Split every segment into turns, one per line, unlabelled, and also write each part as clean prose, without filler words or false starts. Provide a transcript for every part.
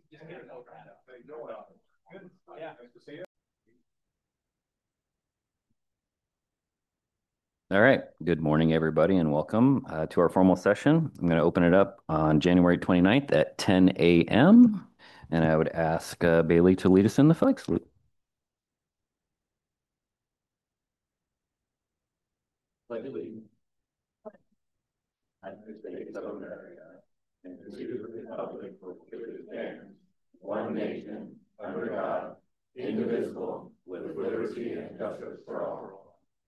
All right. Good morning, everybody, and welcome to our formal session. I'm going to open it up on January 29th at 10 a.m. And I would ask Bailey to lead us in the flag salute. Pledge allegiance to the States of America and to the republic for which it stands, one nation, under God, indivisible, with liberty and justice for all.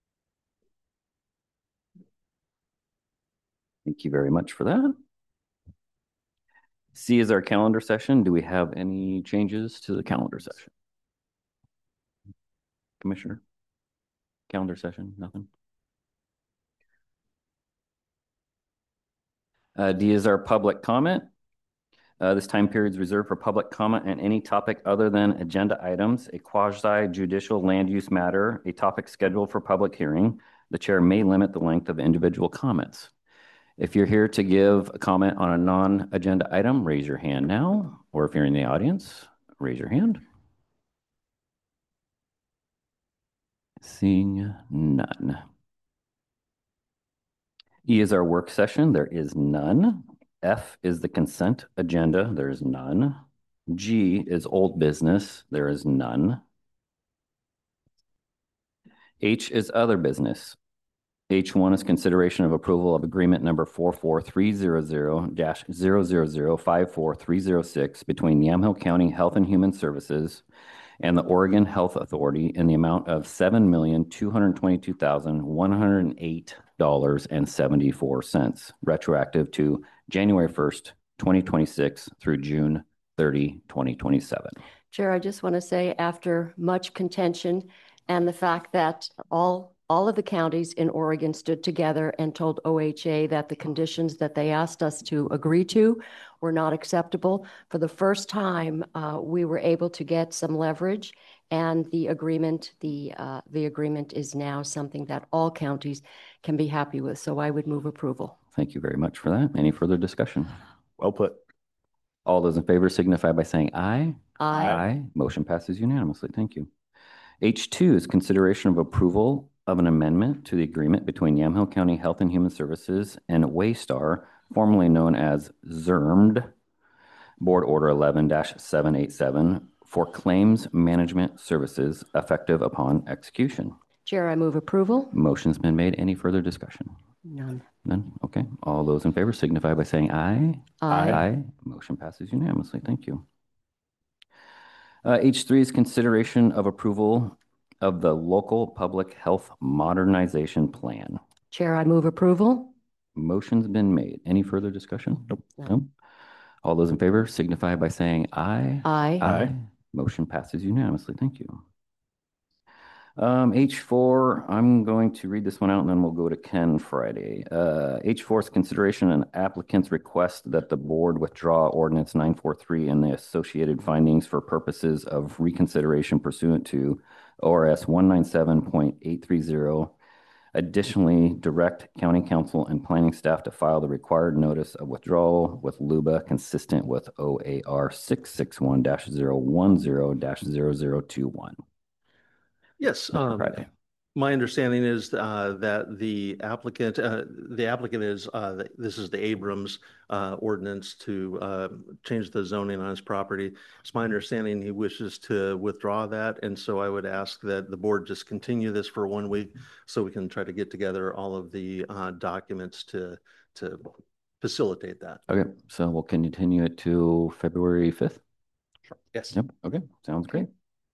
Thank you very much for that. C is our calendar session. Do we have any changes to the calendar session? Commissioner? Calendar session, nothing? D is our public comment. This time period is reserved for public comment on any topic other than agenda items, a quasi-judicial land use matter, a topic scheduled for public hearing. The chair may limit the length of individual comments. If you're here to give a comment on a non-agenda item, raise your hand now. Or if you're in the audience, raise your hand. Seeing none. E is our work session. There is none. F is the consent agenda. There is none. G is old business. There is none. H is other business. H1 is consideration of approval of agreement number 44300-000-54306 between Yamhill County Health and Human Services and the Oregon Health Authority in the amount of $7,222,108.74, retroactive to January 1st, 2026 through June 30, 2027.
Chair, I just want to say, after much contention and the fact that all of the counties in Oregon stood together and told OHA that the conditions that they asked us to agree to were not acceptable, for the first time, we were able to get some leverage, and the agreement is now something that all counties can be happy with. So I would move approval.
Thank you very much for that. Any further discussion?
Well put.
All those in favor signify by saying aye.
Aye.
Aye. Motion passes unanimously. Thank you. H2 is consideration of approval of an amendment to the agreement between Yamhill County Health and Human Services and Waystar, formerly known as ZERMD, Board Order 11-787, for claims management services effective upon execution.
Chair, I move approval.
Motion's been made. Any further discussion?
None.
None? Okay. All those in favor signify by saying aye.
Aye.
Aye. Motion passes unanimously. Thank you. H3 is consideration of approval of the local public health modernization plan.
Chair, I move approval.
Motion's been made. Any further discussion?
Nope.
No. All those in favor signify by saying aye.
Aye.
Aye.
Motion passes unanimously. Thank you. H4, I'm going to read this one out and then we'll go to Ken Friday. H4 is consideration and applicant's request that the board withdraw ordinance 943 and the associated findings for purposes of reconsideration pursuant to ORS 197.830. Additionally, direct county council and planning staff to file the required notice of withdrawal with LUBA consistent with OAR 661-010-0021.
Yes.
Friday.
My understanding is that the applicant is this is the Abrams ordinance to change the zoning on his property. It's my understanding he wishes to withdraw that, and so I would ask that the board just continue this for 1 week so we can try to get together all of the documents to facilitate that.
Okay, so we'll continue it to February 5th?
Sure. Yes.
Yep, okay, sounds great.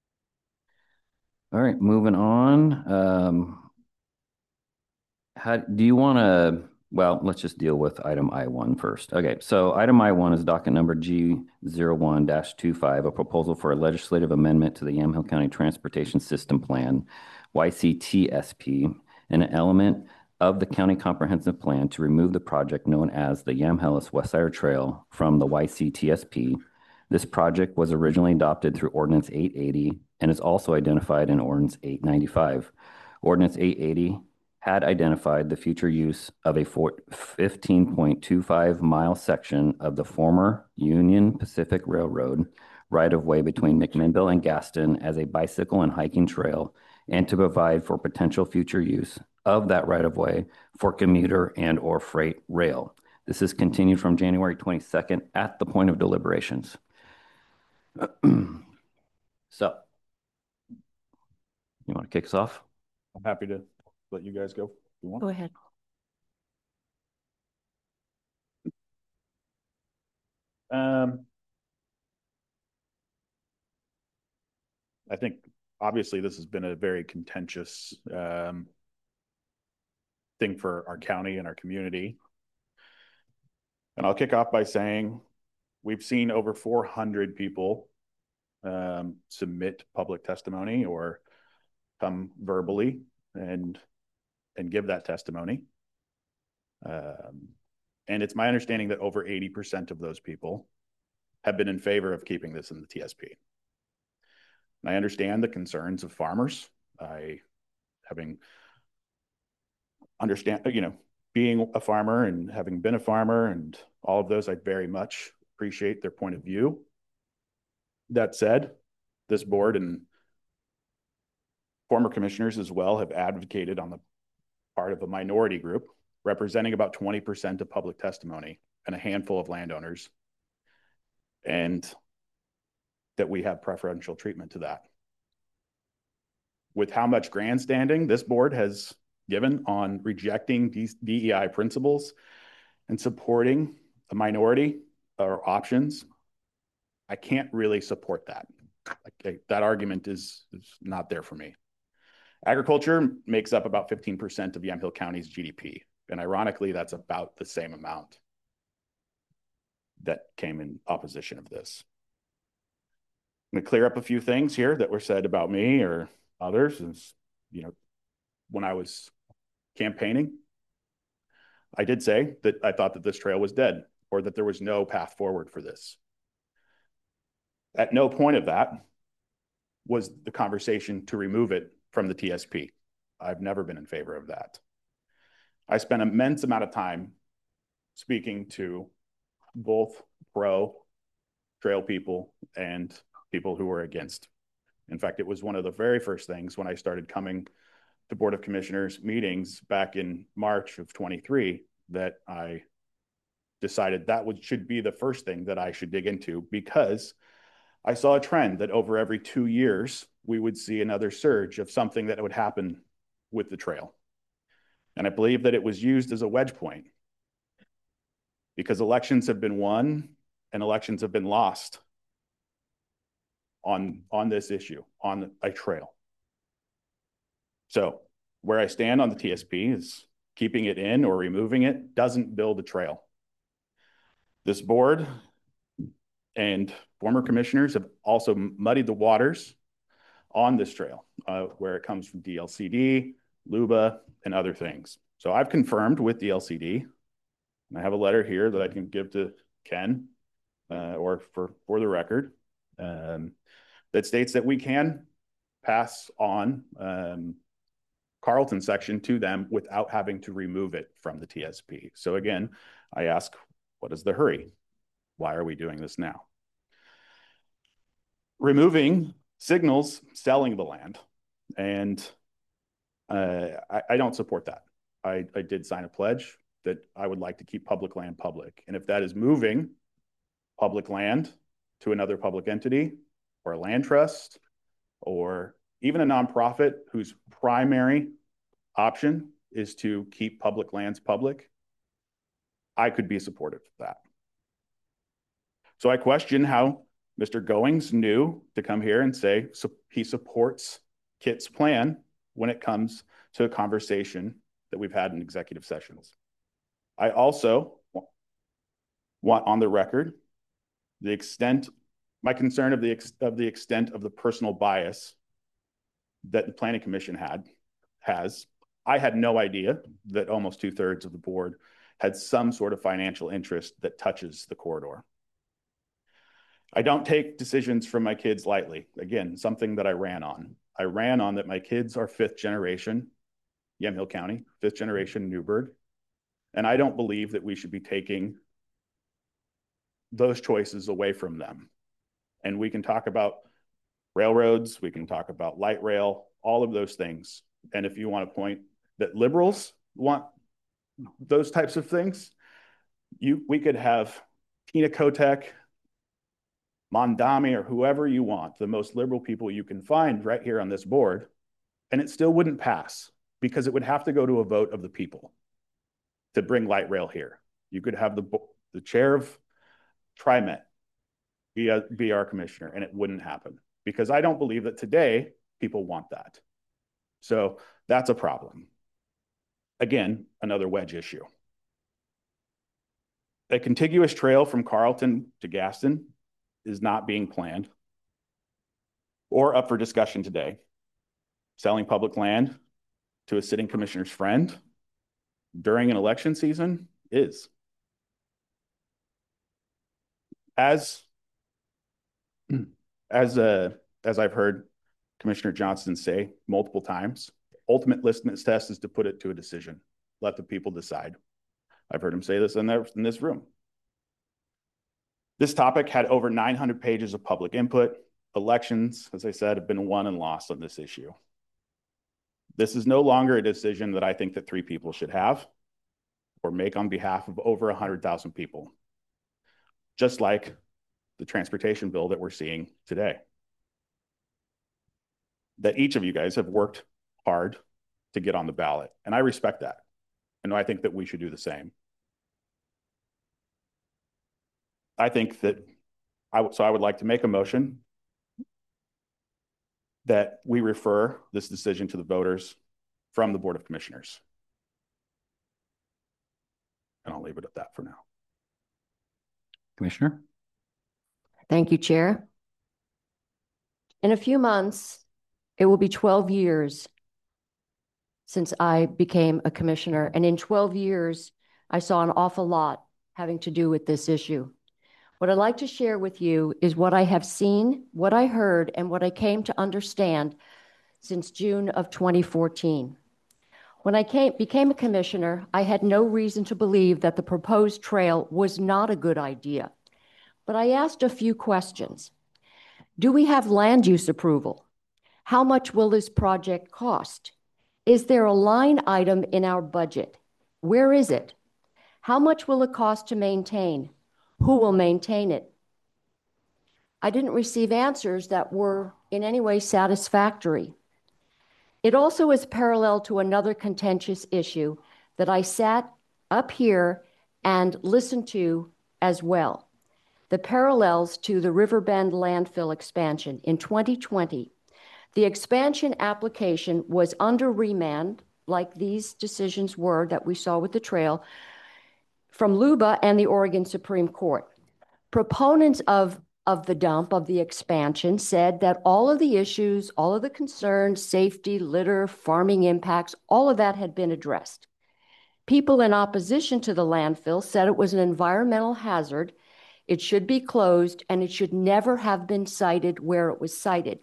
All right, moving on. How do you want to, well, let's just deal with item I1 first. Okay, so item I1 is docket number G01-25, a proposal for a legislative amendment to the Yamhill County Transportation System Plan, YCTSP, an element of the county comprehensive plan to remove the project known as the Yamhillis West Side Trail from the YCTSP. This project was originally adopted through Ordinance 880 and is also identified in Ordinance 895. Ordinance 880 had identified the future use of a 15.25-mile section of the former Union Pacific Railroad right-of-way between McMinnville and Gaston as a bicycle and hiking trail, and to provide for potential future use of that right-of-way for commuter and/or freight rail. This is continued from January 22nd at the point of deliberations. So, you want to kick us off?
I'm happy to let you guys go if you want.
Go ahead.
I think obviously this has been a very contentious thing for our county and our community. And I'll kick off by saying we've seen over 400 people submit public testimony or come verbally and give that testimony. And it's my understanding that over 80% of those people have been in favor of keeping this in the TSP. And I understand the concerns of farmers. Being a farmer and having been a farmer and all of those, I very much appreciate their point of view. That said, this board and former commissioners as well have advocated on the part of a minority group representing about 20% of public testimony and a handful of landowners, and that we have preferential treatment to that. With how much grandstanding this board has given on rejecting these DEI principles and supporting a minority or options, I can't really support that. That argument is not there for me. Agriculture makes up about 15% of Yamhill County's GDP. And ironically, that's about the same amount that came in opposition of this. I'm going to clear up a few things here that were said about me or others. When I was campaigning, I did say that I thought that this trail was dead or that there was no path forward for this. At no point of that was the conversation to remove it from the TSP. I've never been in favor of that. I spent an immense amount of time speaking to both pro-trail people and people who were against. In fact, it was one of the very first things when I started coming to Board of Commissioners meetings back in March of 23 that I decided that should be the first thing that I should dig into, because I saw a trend that over every 2 years, we would see another surge of something that would happen with the trail. And I believe that it was used as a wedge point because elections have been won and elections have been lost on this issue, on a trail. So where I stand on the TSP is keeping it in or removing it doesn't build a trail. This board and former commissioners have also muddied the waters on this trail, where it comes from DLCD, LUBA, and other things. So I've confirmed with DLCD, and I have a letter here that I can give to Ken, or for the record, that states that we can pass on Carlton section to them without having to remove it from the TSP. So again, I ask, what is the hurry? Why are we doing this now? Removing signals selling the land, and I don't support that. I did sign a pledge that I would like to keep public land public. And if that is moving public land to another public entity or a land trust or even a nonprofit whose primary option is to keep public lands public, I could be supportive of that. So I question how Mr. Goings knew to come here and say he supports Kit's plan when it comes to a conversation that we've had in executive sessions. I also want on the record my concern of the extent of the personal bias that the Planning Commission has. I had no idea that almost 2/3 of the board had some sort of financial interest that touches the corridor. I don't take decisions from my kids lightly. Again, something that I ran on. I ran on that my kids are 5th generation Yamhill County, fifth generation Newburgh. And I don't believe that we should be taking those choices away from them. And we can talk about railroads, we can talk about light rail, all of those things. And if you want to point that liberals want those types of things, we could have Tina Kotek, Mondami, or whoever you want, the most liberal people you can find right here on this board, and it still wouldn't pass because it would have to go to a vote of the people to bring light rail here. You could have the chair of TriMet be our commissioner, and it wouldn't happen because I don't believe that today people want that. So that's a problem. Again, another wedge issue. A contiguous trail from Carlton to Gaston is not being planned or up for discussion today. Selling public land to a sitting commissioner's friend during an election season is. As I've heard Commissioner Johnson say multiple times, ultimate litmus test is to put it to a decision. Let the people decide. I've heard him say this in this room. This topic had over 900 pages of public input. Elections, as I said, have been won and lost on this issue. This is no longer a decision that I think that 3 people should have or make on behalf of over 100,000 people, just like the transportation bill that we're seeing today. That each of you guys have worked hard to get on the ballot, and I respect that. And I think that we should do the same. I think that I would like to make a motion that we refer this decision to the voters from the Board of Commissioners. And I'll leave it at that for now.
Commissioner?
Thank you, Chair. In a few months, it will be 12 years since I became a commissioner. And in 12 years, I saw an awful lot having to do with this issue. What I'd like to share with you is what I have seen, what I heard, and what I came to understand since June of 2014. When I became a commissioner, I had no reason to believe that the proposed trail was not a good idea. But I asked a few questions. Do we have land use approval? How much will this project cost? Is there a line item in our budget? Where is it? How much will it cost to maintain? Who will maintain it? I didn't receive answers that were in any way satisfactory. It also is parallel to another contentious issue that I sat up here and listened to as well. The parallels to the Riverbend landfill expansion. In 2020, the expansion application was under remand, like these decisions were that we saw with the trail, from LUBA and the Oregon Supreme Court. Proponents of the dump, of the expansion, said that all of the issues, all of the concerns, safety, litter, farming impacts, all of that had been addressed. People in opposition to the landfill said it was an environmental hazard, it should be closed, and it should never have been sited where it was sited.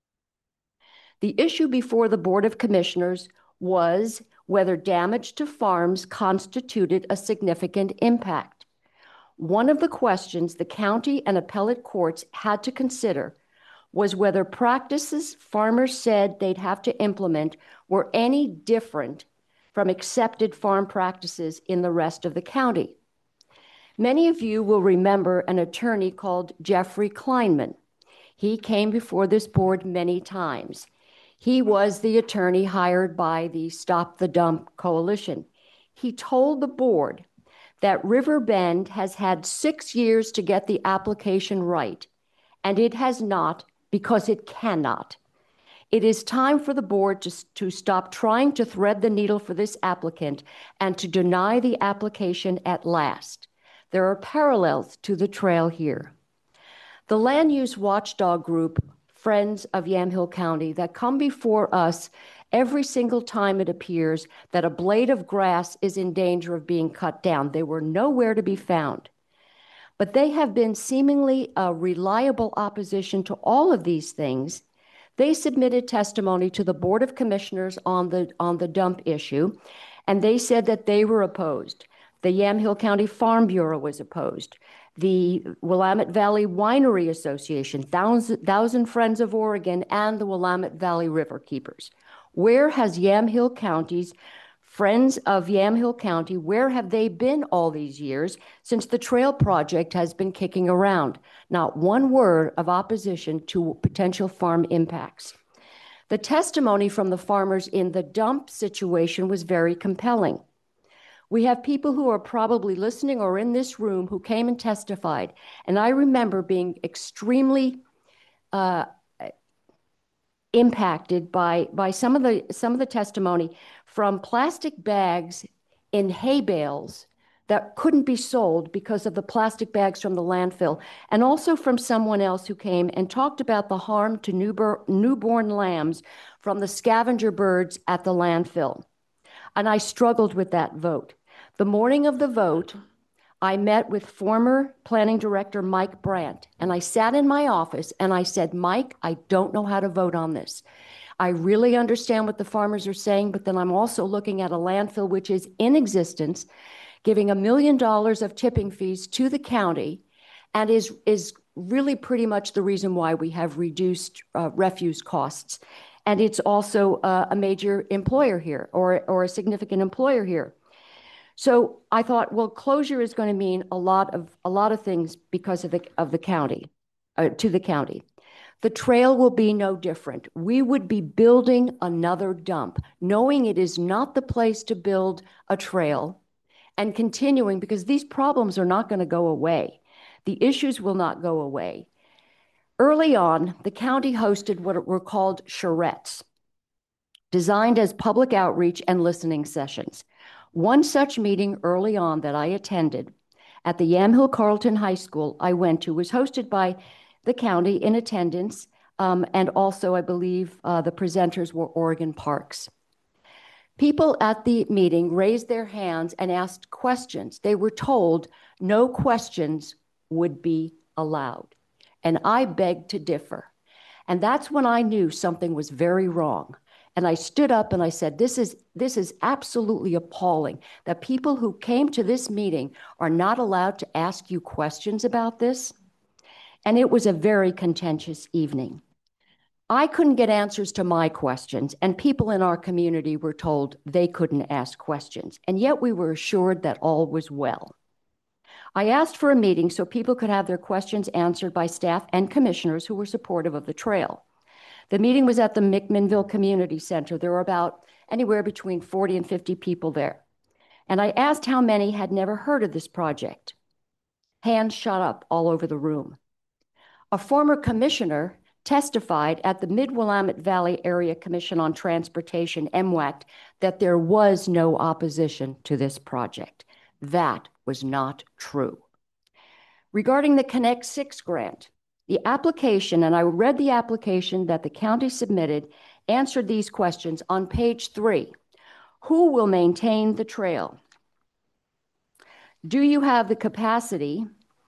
The issue before the Board of Commissioners was whether damage to farms constituted a significant impact. One of the questions the county and appellate courts had to consider was whether practices farmers said they'd have to implement were any different from accepted farm practices in the rest of the county. Many of you will remember an attorney called Jeffrey Kleinman. He came before this board many times. He was the attorney hired by the Stop the Dump Coalition. He told the board that Riverbend has had 6 years to get the application right, and it has not because it cannot. It is time for the board to stop trying to thread the needle for this applicant and to deny the application at last. There are parallels to the trail here. The land use watchdog group, Friends of Yamhill County, that come before us every single time it appears that a blade of grass is in danger of being cut down. They were nowhere to be found. But they have been seemingly a reliable opposition to all of these things They submitted testimony to the Board of Commissioners on the dump issue, and they said that they were opposed. The Yamhill County Farm Bureau was opposed. The Willamette Valley Winery Association, Thousand Friends of Oregon, and the Willamette Valley River Keepers. Where has Yamhill County's Friends of Yamhill County, where have they been all these years since the trail project has been kicking around? Not one word of opposition to potential farm impacts. The testimony from the farmers in the dump situation was very compelling. We have people who are probably listening or in this room who came and testified, and I remember being extremely impacted by some of the testimony from plastic bags in hay bales that couldn't be sold because of the plastic bags from the landfill, and also from someone else who came and talked about the harm to newborn lambs from the scavenger birds at the landfill. And I struggled with that vote. The morning of the vote, I met with former planning director Mike Brandt, and I sat in my office and I said, Mike, I don't know how to vote on this. I really understand what the farmers are saying, but then I'm also looking at a landfill which is in existence, giving $1 million of tipping fees to the county, and is really pretty much the reason why we have reduced refuse costs. And it's also a major employer here, or a significant employer here. So I thought, well, closure is going to mean a lot of things because of the county, to the county. The trail will be no different. We would be building another dump, knowing it is not the place to build a trail, and continuing, because these problems are not going to go away. The issues will not go away. Early on, the county hosted what were called charrettes, designed as public outreach and listening sessions. One such meeting early on that I attended at the Yamhill Carleton High School I went to was hosted by the county in attendance, and also I believe the presenters were Oregon Parks. People at the meeting raised their hands and asked questions. They were told no questions would be allowed, and I begged to differ. And that's when I knew something was very wrong. And I stood up and I said, this is absolutely appalling that people who came to this meeting are not allowed to ask you questions about this. And it was a very contentious evening. I couldn't get answers to my questions, and people in our community were told they couldn't ask questions. And yet we were assured that all was well. I asked for a meeting so people could have their questions answered by staff and commissioners who were supportive of the trail. The meeting was at the McMinnville Community Center. There were about anywhere between 40 and 50 people there. And I asked how many had never heard of this project. Hands shot up all over the room. A former commissioner testified at the Mid-Willamette Valley Area Commission on Transportation, MWACT, that there was no opposition to this project. That was not true. Regarding the Connect 6 grant, the application, and I read the application that the county submitted, answered these questions on page 3. Who will maintain the trail? Do you have the capacity,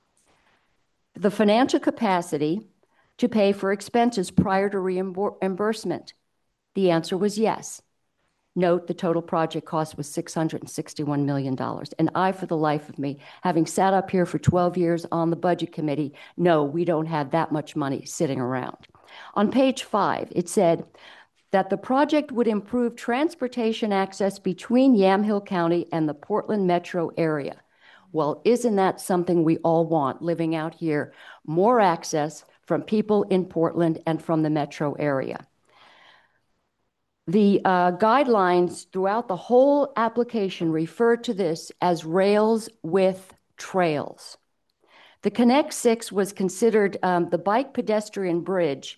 the financial capacity, to pay for expenses prior to reimbursement? The answer was yes. Note the total project cost was $661 million. And I, for the life of me, having sat up here for 12 years on the budget committee, no, we don't have that much money sitting around. On page 5, it said that the project would improve transportation access between Yamhill County and the Portland metro area. Well, isn't that something we all want living out here? More access from people in Portland and from the metro area. The guidelines throughout the whole application refer to this as rails with trails. The Connect 6 was considered the bike pedestrian bridge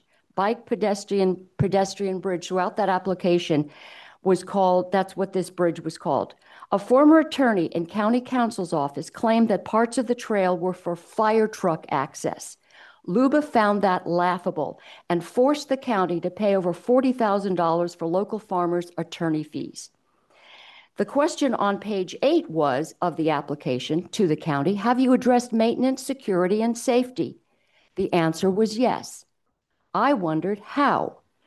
throughout that application was called, that's what this bridge was called. A former attorney in county counsel's office claimed that parts of the trail were for fire truck access. LUBA found that laughable and forced the county to pay over $40,000 for local farmers' attorney fees. The question on page 8 was of the application to the county, have you addressed maintenance, security, and safety? The answer was yes. I wondered how.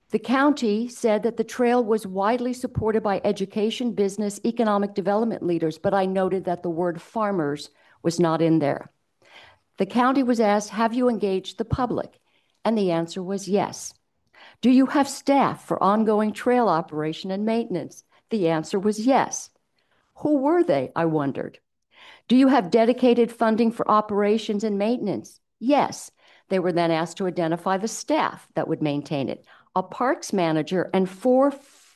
The county said that the trail was widely supported by education, business, economic development leaders, but I noted that the word farmers was not in there. The county was asked, have you engaged the public? And the answer was yes. Do you have staff for ongoing trail operation and maintenance? The answer was yes. Who were they, I wondered. Do you have dedicated funding for operations and maintenance? Yes. They were then asked to identify the staff that would maintain it, a parks manager and 4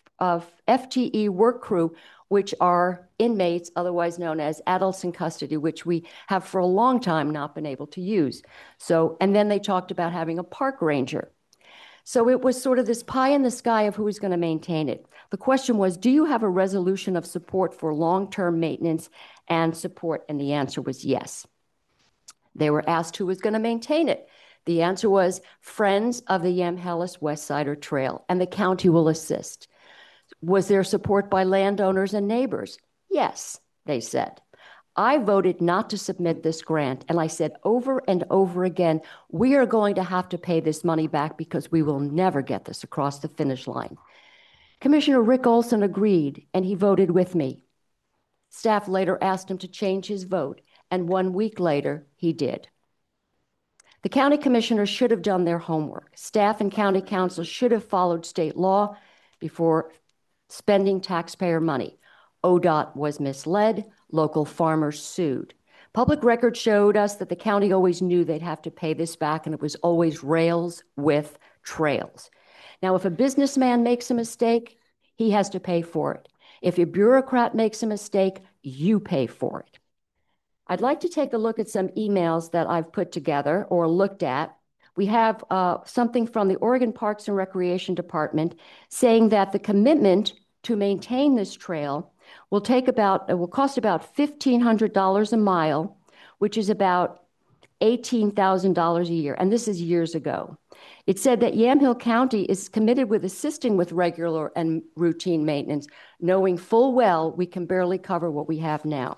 FTE work crew, which are inmates, otherwise known as adults in custody, which we have for a long time not been able to use. So, and then they talked about having a park ranger. So it was sort of this pie in the sky of who was going to maintain it. The question was, do you have a resolution of support for long-term maintenance and support? And the answer was yes. They were asked who was going to maintain it. The answer was Friends of the Yamhellis Westsider Trail, and the county will assist. Was there support by landowners and neighbors? Yes, they said. I voted not to submit this grant, and I said over and over again, we are going to have to pay this money back because we will never get this across the finish line. Commissioner Rick Olson agreed, and he voted with me. Staff later asked him to change his vote, and 1 week later, he did. The county commissioners should have done their homework. Staff and county council should have followed state law before spending taxpayer money. ODOT was misled. Local farmers sued. Public record showed us that the county always knew they'd have to pay this back, and it was always rails with trails. Now, if a businessman makes a mistake, he has to pay for it. If a bureaucrat makes a mistake, you pay for it. I'd like to take a look at some emails that I've put together or looked at. We have something from the Oregon Parks and Recreation Department saying that the commitment to maintain this trail will cost about $1,500 a mile, which is about $18,000 a year. And this is years ago. It said that Yamhill County is committed with assisting with regular and routine maintenance, knowing full well we can barely cover what we have now.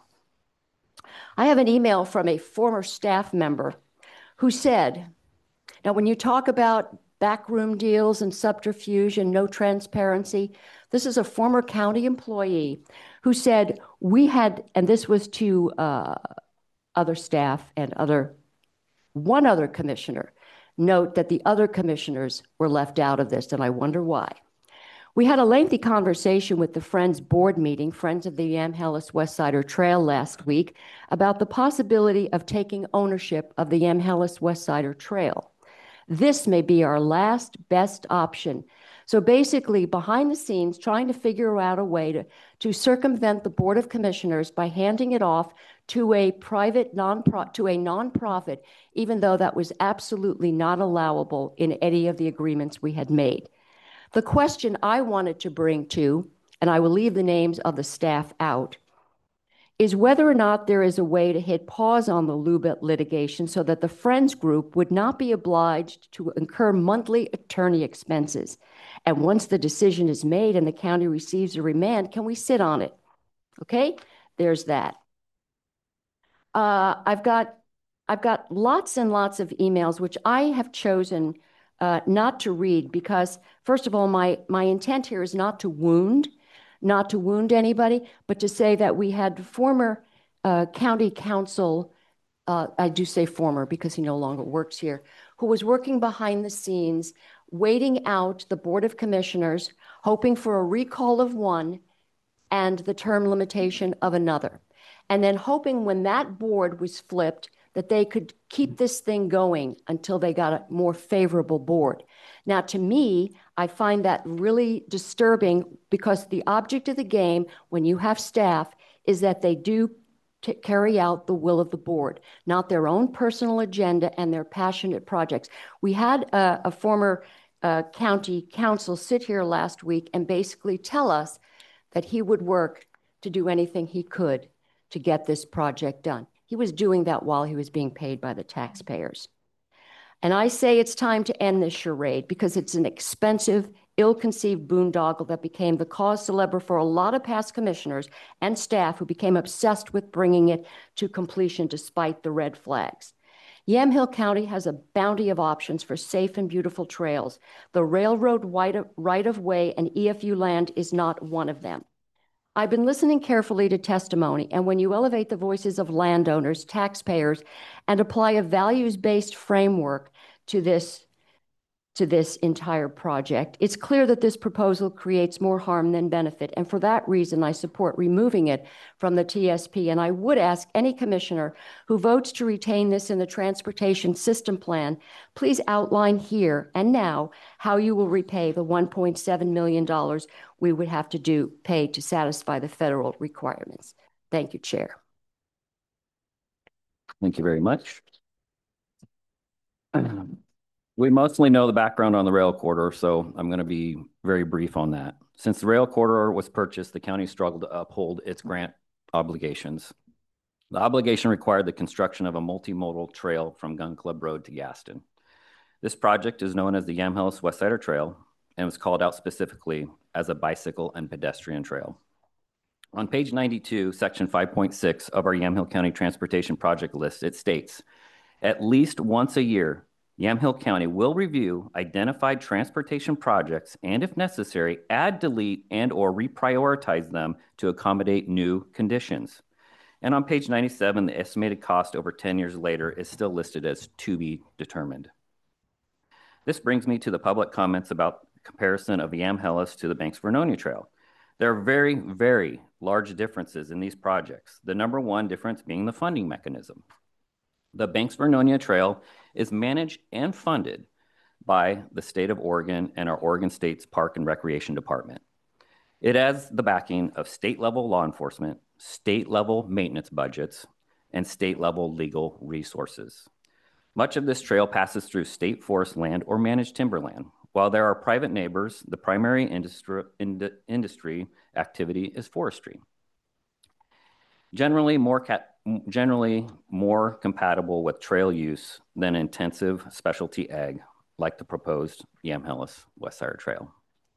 I have an email from a former staff member who said, now when you talk about backroom deals and subterfuge and no transparency, this is a former county employee who said we had, and this was to other staff and one other commissioner, note that the other commissioners were left out of this, and I wonder why. We had a lengthy conversation with the Friends board meeting, Friends of the Yamhellis Westsider Trail last week, about the possibility of taking ownership of the Yamhellis Westsider Trail. This may be our last best option. So basically, behind the scenes, trying to figure out a way to circumvent the Board of Commissioners by handing it off to a nonprofit, even though that was absolutely not allowable in any of the agreements we had made. The question I wanted to bring to, and I will leave the names of the staff out, is whether or not there is a way to hit pause on the Lubet litigation so that the Friends group would not be obliged to incur monthly attorney expenses. And once the decision is made and the county receives a remand, can we sit on it? Okay, there's that. I've got lots and lots of emails, which I have chosen not to read because, first of all, my intent here is not to wound anybody, but to say that we had former county council, I do say former because he no longer works here, who was working behind the scenes, waiting out the Board of Commissioners, hoping for a recall of one and the term limitation of another. And then hoping when that board was flipped that they could keep this thing going until they got a more favorable board. Now, to me, I find that really disturbing because the object of the game, when you have staff, is that they do carry out the will of the board, not their own personal agenda and their passionate projects. We had a former county council sit here last week and basically tell us that he would work to do anything he could to get this project done. He was doing that while he was being paid by the taxpayers. And I say it's time to end this charade because it's an expensive, ill-conceived boondoggle that became the cause célèbre for a lot of past commissioners and staff who became obsessed with bringing it to completion despite the red flags. Yamhill County has a bounty of options for safe and beautiful trails. The railroad right-of-way and EFU land is not one of them. I've been listening carefully to testimony, and when you elevate the voices of landowners, taxpayers, and apply a values-based framework to this entire project, it's clear that this proposal creates more harm than benefit. And for that reason, I support removing it from the TSP. And I would ask any commissioner who votes to retain this in the transportation system plan, please outline here and now how you will repay the $1.7 million we would have to pay to satisfy the federal requirements. Thank you, Chair.
Thank you very much. We mostly know the background on the rail corridor, so I'm going to be very brief on that. Since the rail corridor was purchased, the county struggled to uphold its grant obligations. The obligation required the construction of a multimodal trail from Gun Club Road to Gaston. This project is known as the Yamhill Westsider Trail and was called out specifically as a bicycle and pedestrian trail. On page 92, section 5.6 of our Yamhill County Transportation Project list, it states, at least once a year, Yamhill County will review identified transportation projects and, if necessary, add, delete, and/or reprioritize them to accommodate new conditions. And on page 97, the estimated cost over 10 years later is still listed as to be determined. This brings me to the public comments about comparison of Yamhillis to the Banks Vernonia Trail. There are very, very large differences in these projects, the number one difference being the funding mechanism. The Banks Vernonia Trail is managed and funded by the state of Oregon and our Oregon State's Park and Recreation Department. It has the backing of state-level law enforcement, state-level maintenance budgets, and state-level legal resources. Much of this trail passes through state forest land or managed timberland. While there are private neighbors, the primary industry activity is forestry. Generally more compatible with trail use than intensive specialty ag, like the proposed Yamhillis Westsider Trail.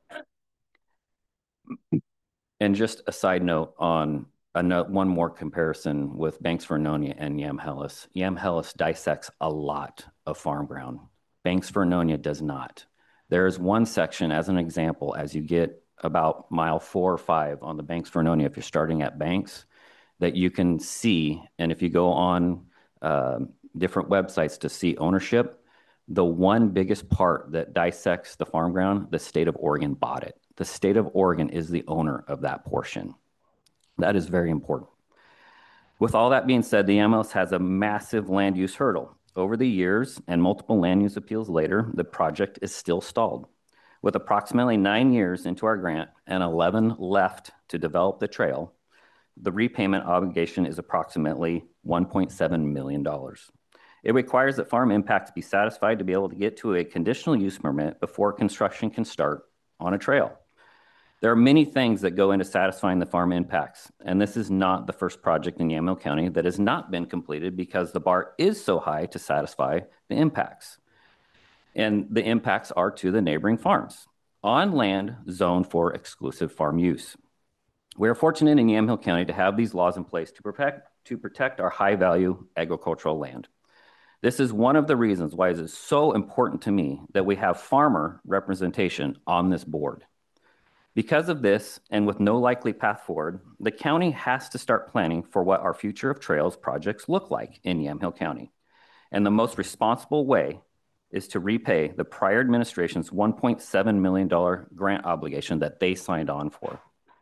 And just a side note on one more comparison with Banks Vernonia and Yamhillis. Yamhillis dissects a lot of farm ground. Banks Vernonia does not. There is one section, as an example, as you get about mile 4 or 5 on the Banks Vernonia, if you're starting at Banks, that you can see, and if you go on different websites to see ownership, the one biggest part that dissects the farm ground, the state of Oregon bought it. The state of Oregon is the owner of that portion. That is very important. With all that being said, the Yamhillis has a massive land use hurdle. Over the years and multiple land use appeals later, the project is still stalled. With approximately 9 years into our grant and 11 left to develop the trail, the repayment obligation is approximately $1.7 million. It requires that farm impacts be satisfied to be able to get to a conditional use permit before construction can start on a trail. There are many things that go into satisfying the farm impacts, and this is not the first project in Yamhill County that has not been completed because the bar is so high to satisfy the impacts. And the impacts are to the neighboring farms on land zoned for exclusive farm use. We are fortunate in Yamhill County to have these laws in place to protect our high-value agricultural land. This is one of the reasons why it is so important to me that we have farmer representation on this board. Because of this, and with no likely path forward, the county has to start planning for what our future of trails projects look like in Yamhill County. And the most responsible way is to repay the prior administration's $1.7 million grant obligation that they signed on for.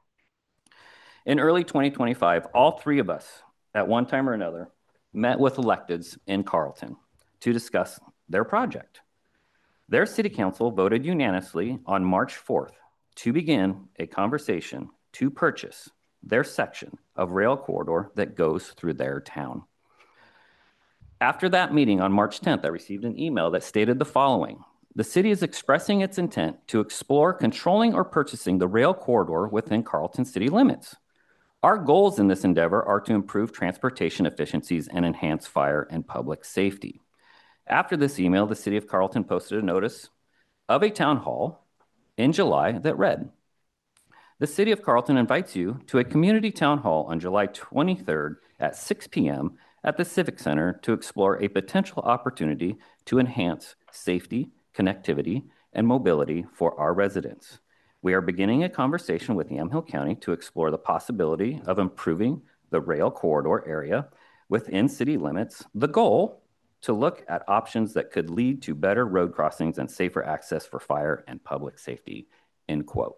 In early 2025, all three of us, at one time or another, met with electeds in Carlton to discuss their project. Their city council voted unanimously on March 4th to begin a conversation to purchase their section of rail corridor that goes through their town. After that meeting on March 10th, I received an email that stated the following: the city is expressing its intent to explore controlling or purchasing the rail corridor within Carlton city limits. Our goals in this endeavor are to improve transportation efficiencies and enhance fire and public safety. After this email, the city of Carlton posted a notice of a town hall in July that read, the city of Carlton invites you to a community town hall on July 23rd at 6 p.m. at the Civic Center to explore a potential opportunity to enhance safety, connectivity, and mobility for our residents. We are beginning a conversation with Yamhill County to explore the possibility of improving the rail corridor area within city limits. The goal to look at options that could lead to better road crossings and safer access for fire and public safety, end quote.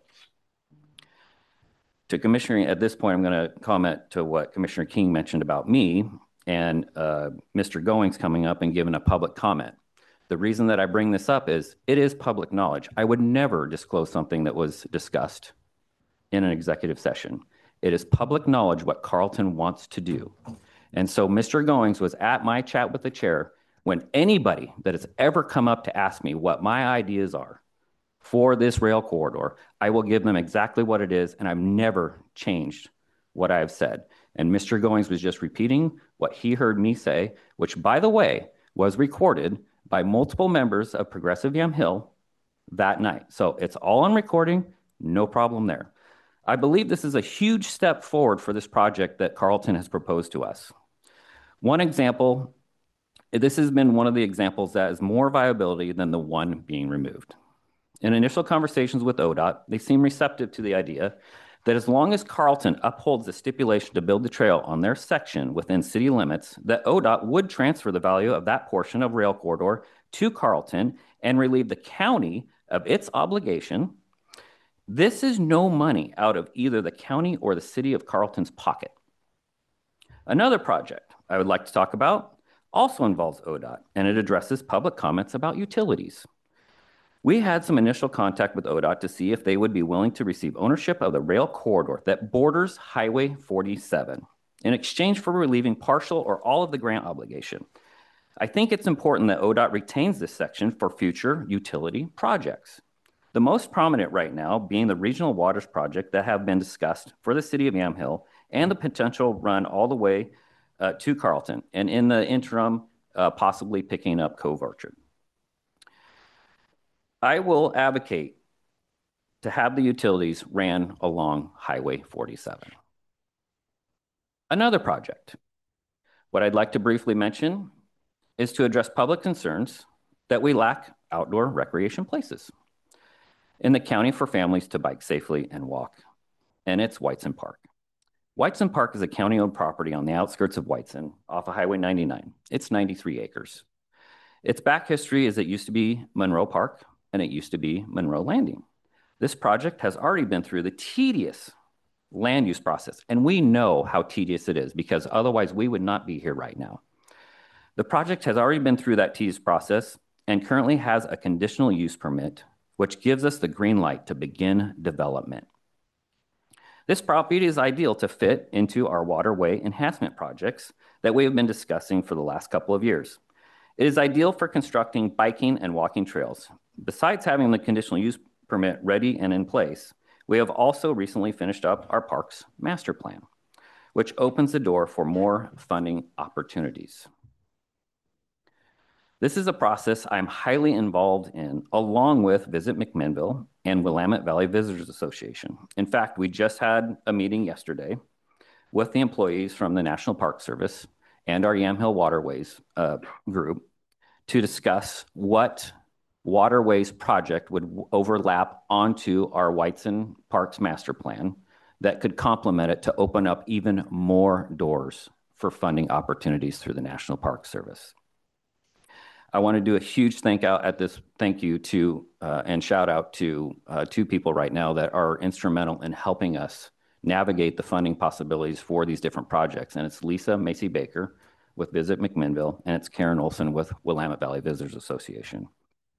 To Commissioner, at this point, I'm going to comment to what Commissioner King mentioned about me and Mr. Goings coming up and giving a public comment. The reason that I bring this up is it is public knowledge. I would never disclose something that was discussed in an executive session. It is public knowledge what Carlton wants to do. And so Mr. Goings was at my chat with the chair when anybody that has ever come up to ask me what my ideas are for this rail corridor, I will give them exactly what it is, and I've never changed what I've said. And Mr. Goings was just repeating what he heard me say, which, by the way, was recorded by multiple members of Progressive Yamhill that night. So it's all on recording, no problem there. I believe this is a huge step forward for this project that Carlton has proposed to us. One example, this has been one of the examples that has more viability than the one being removed. In initial conversations with ODOT, they seem receptive to the idea that as long as Carlton upholds the stipulation to build the trail on their section within city limits, that ODOT would transfer the value of that portion of rail corridor to Carlton and relieve the county of its obligation. This is no money out of either the county or the city of Carlton's pocket. Another project I would like to talk about also involves ODOT, and it addresses public comments about utilities. We had some initial contact with ODOT to see if they would be willing to receive ownership of the rail corridor that borders Highway 47 in exchange for relieving partial or all of the grant obligation. I think it's important that ODOT retains this section for future utility projects. The most prominent right now being the regional waters project that have been discussed for the city of Yamhill and the potential run all the way to Carlton, and in the interim, possibly picking up Cove Orchard. I will advocate to have the utilities ran along Highway 47. Another project, what I'd like to briefly mention is to address public concerns that we lack outdoor recreation places in the county for families to bike safely and walk, and it's Whiteson Park. Whiteson Park is a county-owned property on the outskirts of Whiteson off of Highway 99. It's 93 acres. Its back history is it used to be Monroe Park, and it used to be Monroe Landing. This project has already been through the tedious land use process, and we know how tedious it is because otherwise we would not be here right now. The project has already been through that tedious process and currently has a conditional use permit, which gives us the green light to begin development. This property is ideal to fit into our waterway enhancement projects that we have been discussing for the last couple of years. It is ideal for constructing biking and walking trails. Besides having the conditional use permit ready and in place, we have also recently finished up our parks master plan, which opens the door for more funding opportunities. This is a process I'm highly involved in, along with Visit McMinnville and Willamette Valley Visitors Association. In fact, we just had a meeting yesterday with the employees from the National Park Service and our Yamhill Waterways group to discuss what waterways project would overlap onto our Whiteson Parks master plan that could complement it to open up even more doors for funding opportunities through the National Park Service. I want to do a huge thank you to and shout out to two people right now that are instrumental in helping us navigate the funding possibilities for these different projects. And it's Lisa Macy Baker with Visit McMinnville, and it's Karen Olson with Willamette Valley Visitors Association.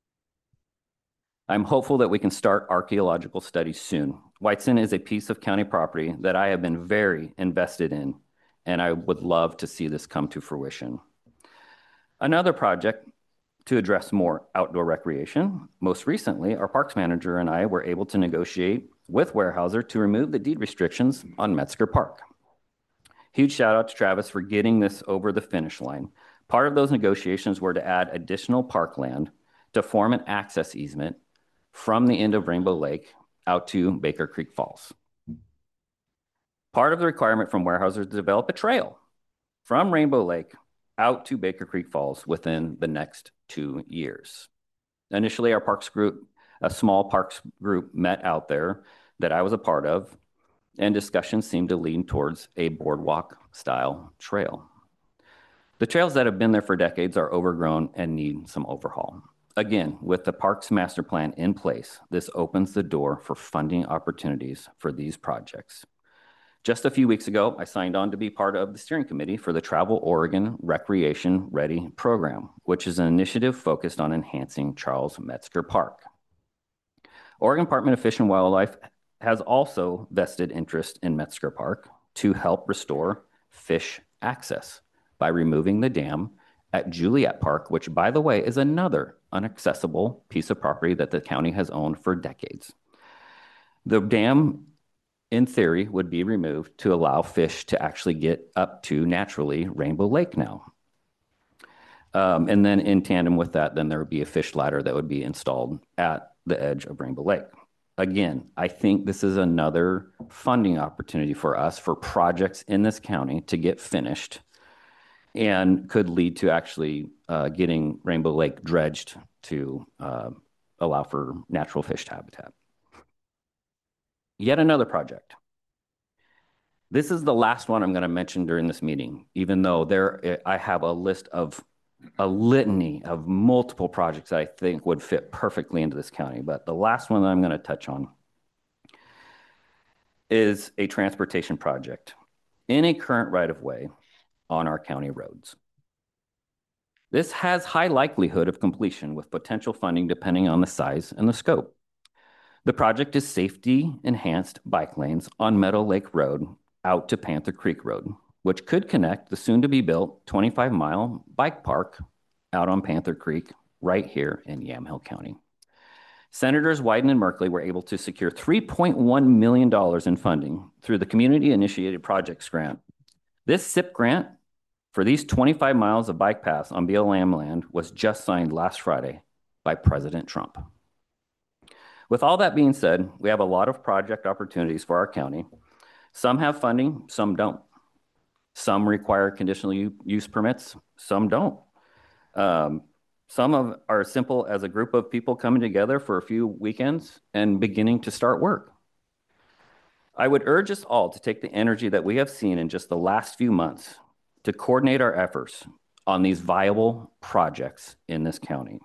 I'm hopeful that we can start archaeological studies soon. Whiteson is a piece of county property that I have been very invested in, and I would love to see this come to fruition. Another project to address more outdoor recreation. Most recently, our parks manager and I were able to negotiate with Weyerhaeuser to remove the deed restrictions on Metzger Park. Huge shout out to Travis for getting this over the finish line. Part of those negotiations were to add additional parkland to form an access easement from the end of Rainbow Lake out to Baker Creek Falls. Part of the requirement from Weyerhaeuser is to develop a trail from Rainbow Lake out to Baker Creek Falls within the next 2 years. Initially, our parks group, a small parks group, met out there that I was a part of, and discussions seemed to lean towards a boardwalk style trail. The trails that have been there for decades are overgrown and need some overhaul. Again, with the Parks Master Plan in place, this opens the door for funding opportunities for these projects. Just a few weeks ago, I signed on to be part of the steering committee for the Travel Oregon Recreation Ready program, which is an initiative focused on enhancing Charles Metzger Park. Oregon Department of Fish and Wildlife has also vested interest in Metzger Park to help restore fish access by removing the dam at Juliet Park, which, by the way, is another inaccessible piece of property that the county has owned for decades. The dam, in theory, would be removed to allow fish to actually get up to naturally Rainbow Lake now. And then in tandem with that, then there would be a fish ladder that would be installed at the edge of Rainbow Lake. Again, I think this is another funding opportunity for us for projects in this county to get finished and could lead to actually getting Rainbow Lake dredged to allow for natural fish habitat. Yet another project. This is the last one I'm going to mention during this meeting, even though I have a litany of multiple projects that I think would fit perfectly into this county. But the last one that I'm going to touch on is a transportation project in a current right-of-way on our county roads. This has high likelihood of completion with potential funding depending on the size and the scope. The project is safety-enhanced bike lanes on Meadow Lake Road out to Panther Creek Road, which could connect the soon-to-be-built 25-mile bike park out on Panther Creek right here in Yamhill County. Senators Wyden and Merkley were able to secure $3.1 million in funding through the Community Initiated Projects Grant. This SIP grant for these 25 miles of bike paths on BLM land was just signed last Friday by President Trump. With all that being said, we have a lot of project opportunities for our county. Some have funding, some don't. Some require conditional use permits, some don't. Some are simple as a group of people coming together for a few weekends and beginning to start work. I would urge us all to take the energy that we have seen in just the last few months to coordinate our efforts on these viable projects in this county.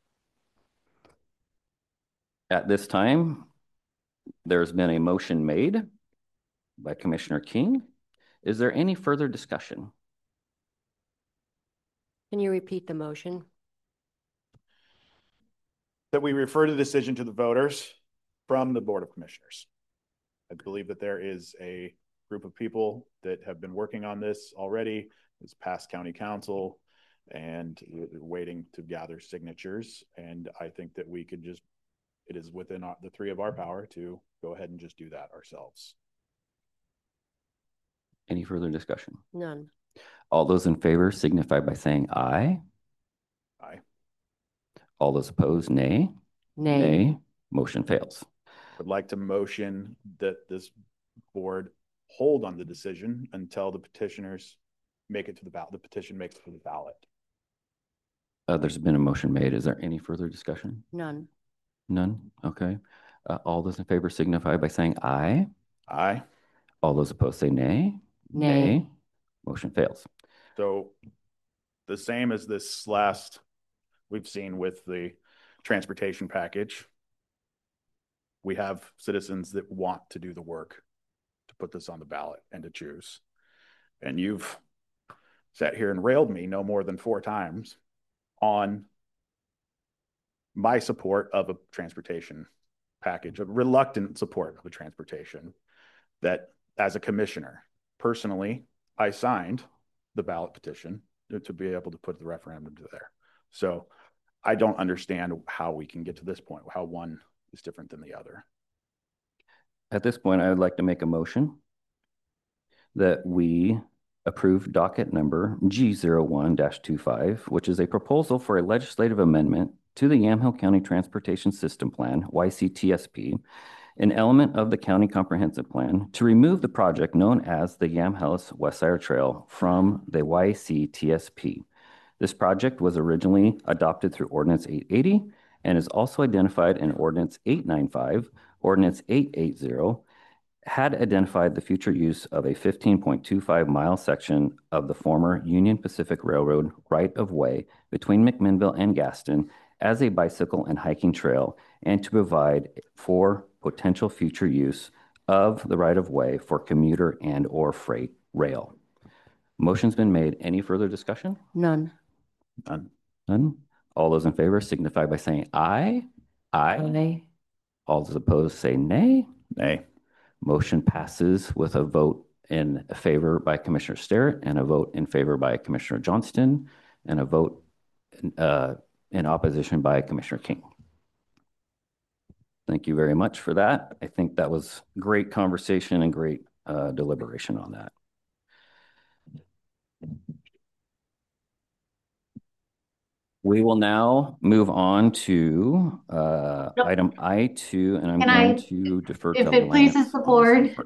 At this time, there's been a motion made by Commissioner King. Is there any further discussion?
Can you repeat the motion?
That we refer the decision to the voters from the Board of Commissioners. I believe that there is a group of people that have been working on this already. It's past county council and waiting to gather signatures. And I think that we could just, it is within the three of our power to go ahead and just do that ourselves.
Any further discussion?
None.
All those in favor signify by saying aye.
Aye.
All those opposed, nay.
Nay.
Nay. Motion fails.
Would like to motion that this board hold on the decision until the petitioners make it to the ballot. The petition makes it to the ballot.
There's been a motion made. Is there any further discussion?
None.
None? Okay. All those in favor signify by saying aye.
Aye.
All those opposed say nay.
Nay.
Motion fails.
So the same as this last we've seen with the transportation package. We have citizens that want to do the work to put this on the ballot and to choose. And you've sat here and railed me no more than 4 times on my support of a transportation package, a reluctant support of a transportation that as a commissioner, personally, I signed the ballot petition to be able to put the referendum to there. So I don't understand how we can get to this point, how one is different than the other.
At this point, I would like to make a motion that we approve docket number G01-25, which is a proposal for a legislative amendment to the Yamhill County Transportation System Plan, YCTSP, an element of the county comprehensive plan to remove the project known as the Yamhill West Side Trail from the YCTSP. This project was originally adopted through Ordinance 880 and is also identified in Ordinance 895, Ordinance 880, had identified the future use of a 15.25-mile section of the former Union Pacific Railroad right-of-way between McMinnville and Gaston as a bicycle and hiking trail, and to provide for potential future use of the right-of-way for commuter and/or freight rail. Motion's been made. Any further discussion?
None.
None.
None? All those in favor signify by saying aye. Aye.
Aye.
All those opposed say nay.
Nay.
Motion passes with a vote in favor by Commissioner Sterrett and a vote in favor by Commissioner Johnston and a vote in opposition by Commissioner King. Thank you very much for that. I think that was great conversation and great deliberation on that. We will now move on to item I2, and I'm going to defer to
If it pleases the board.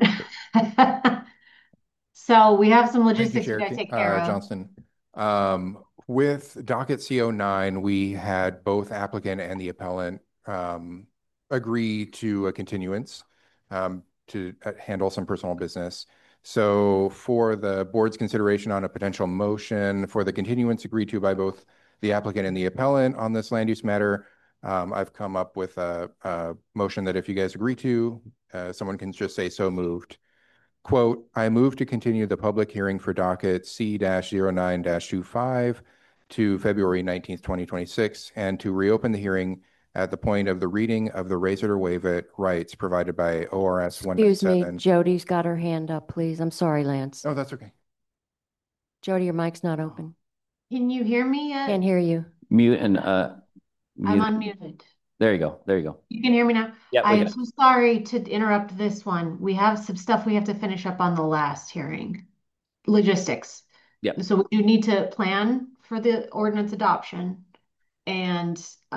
So we have some logistics we got to take care of.
Johnston. With docket CO9, we had both applicant and the appellant agree to a continuance to handle some personal business. So for the board's consideration on a potential motion for the continuance agreed to by both the applicant and the appellant on this land use matter, I've come up with a motion that if you guys agree to, someone can just say so moved. Quote, I move to continue the public hearing for docket C-09-25 to February 19th, 2026, and to reopen the hearing at the point of the reading of the raise it or waive it rights provided by ORS 197.
Excuse me, Jody's got her hand up, please. I'm sorry, Lance.
Oh, that's okay.
Jody, your mic's not open.
Can you hear me yet?
Can't hear you.
Mute and
I'm unmuted.
there you go. There you go.
You can hear me now?
Yeah,
I am so sorry to interrupt this one. We have some stuff we have to finish up on the last hearing. Logistics.
Yeah.
So we do need to plan for the ordinance adoption and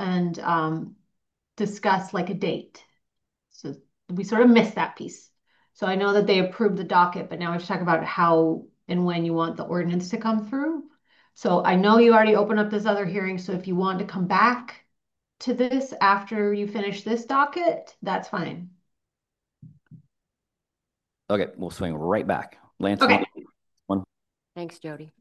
discuss like a date. So we sort of missed that piece. So I know that they approved the docket, but now we have to talk about how and when you want the ordinance to come through. So I know you already opened up this other hearing. So if you want to come back to this after you finish this docket, that's fine.
Okay, we'll swing right back. Lance.
Okay.
Thanks, Jody.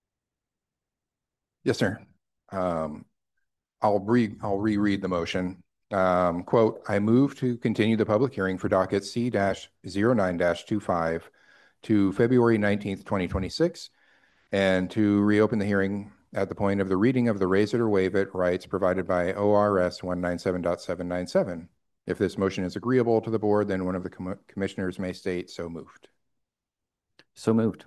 Yes, sir. I'll reread the motion. Quote, I move to continue the public hearing for docket C-09-25 to February 19th, 2026, and to reopen the hearing at the point of the reading of the raise it or waive it rights provided by ORS 197.797. If this motion is agreeable to the board, then one of the commissioners may state so moved.
So moved.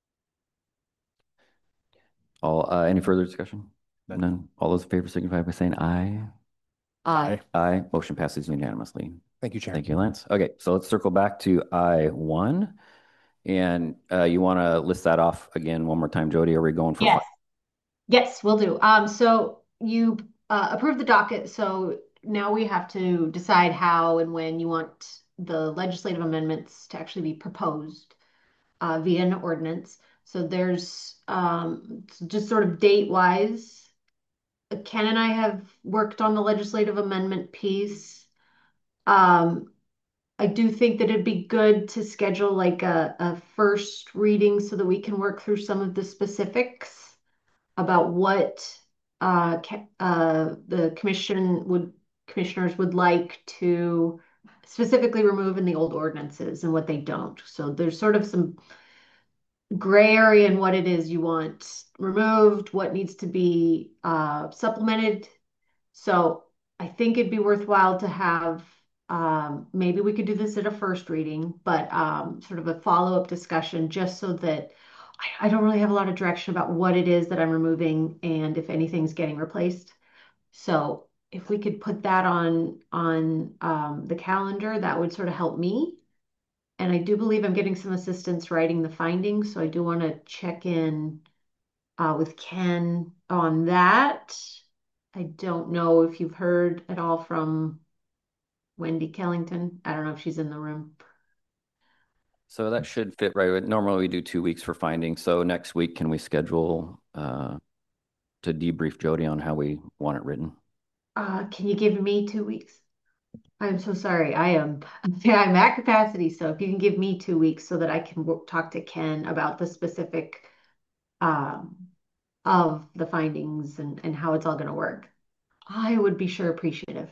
All any further discussion? None. All those in favor signify by saying aye.
Aye.
Aye. Motion passes unanimously.
Thank you, Chair.
Thank you, Lance. Okay, so let's circle back to I1. And you want to list that off again one more time, Jody? Are we going for
Yes. Yes, we'll do. So you approved the docket. So now we have to decide how and when you want the legislative amendments to actually be proposed via an ordinance. So there's just sort of date wise, Ken and I have worked on the legislative amendment piece. I do think that it'd be good to schedule like a first reading so that we can work through some of the specifics about what the commissioners would like to specifically remove in the old ordinances and what they don't. So there's sort of some gray area in what it is you want removed, what needs to be supplemented. So I think it'd be worthwhile to have maybe we could do this at a first reading, but sort of a follow-up discussion just so that I don't really have a lot of direction about what it is that I'm removing and if anything's getting replaced. So if we could put that on the calendar, that would sort of help me. And I do believe I'm getting some assistance writing the findings, so I do want to check in with Ken on that. I don't know if you've heard at all from Wendy Kellington. I don't know if she's in the room.
So that should fit right. Normally we do 2 weeks for findings. So next week, can we schedule to debrief Jody on how we want it written?
Can you give me 2 weeks? I'm so sorry. I'm at capacity. So if you can give me 2 weeks so that I can talk to Ken about the specific um, of the findings and how it's all going to work, I would be sure appreciative.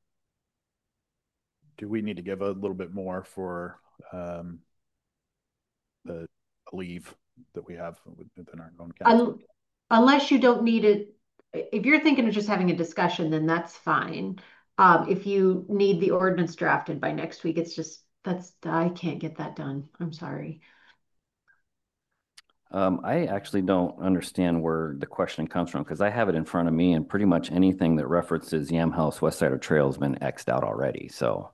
Do we need to give a little bit more for the leave that we have within our own council?
Unless you don't need it, if you're thinking of just having a discussion, then that's fine. If you need the ordinance drafted by next week, it's just I can't get that done. I'm sorry.
I actually don't understand where the question comes from because I have it in front of me and pretty much anything that references Yam House West Side of Trail has been X'd out already. So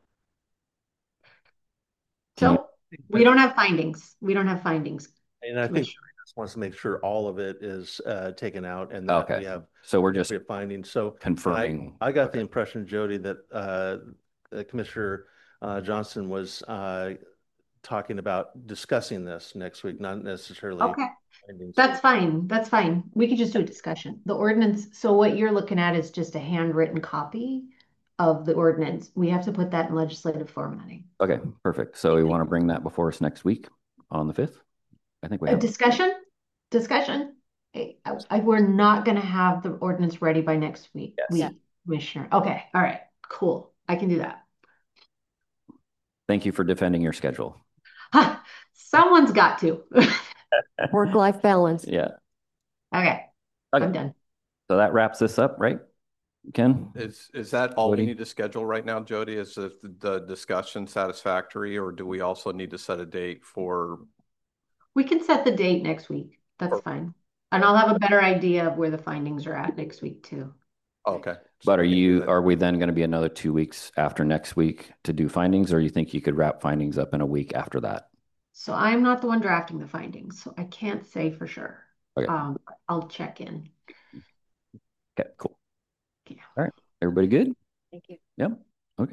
can you?
So we don't have findings. We don't have findings.
And I think
Commissioner.
Jody just wants to make sure all of it is taken out and that we
Okay,
have
so we're just
appropriate findings. So
confirming.
I got the
Okay.
impression, Jody, that Commissioner Johnson was talking about discussing this next week, not necessarily
Okay,
findings.
that's fine. That's fine. We could just do a discussion. The ordinance, so what you're looking at is just a handwritten copy of the ordinance. We have to put that in legislative formatting.
Okay, perfect. So we want to bring that before us next week on the 5th. I think we
A
have.
discussion. We're not going to have the ordinance ready by next week.
Yes.
Commissioner. Okay, all right, cool. I can do that.
Thank you for defending your schedule.
Someone's got to.
Work-life balance.
Yeah.
Okay,
Okay.
I'm done.
So that wraps this up, right? Ken?
Is that all
Jody?
we need to schedule right now, Jody? Is the discussion satisfactory, or do we also need to set a date for?
We can set the date next week. That's fine. And I'll have a better idea of where the findings are at next week too.
Okay.
But are we then going to be another 2 weeks after next week to do findings, or you think you could wrap findings up in a week after that?
So I'm not the one drafting the findings, so I can't say for sure.
Okay.
I'll check in.
Okay, cool.
Yeah.
All right. Everybody good?
Thank you.
Yep. Okay.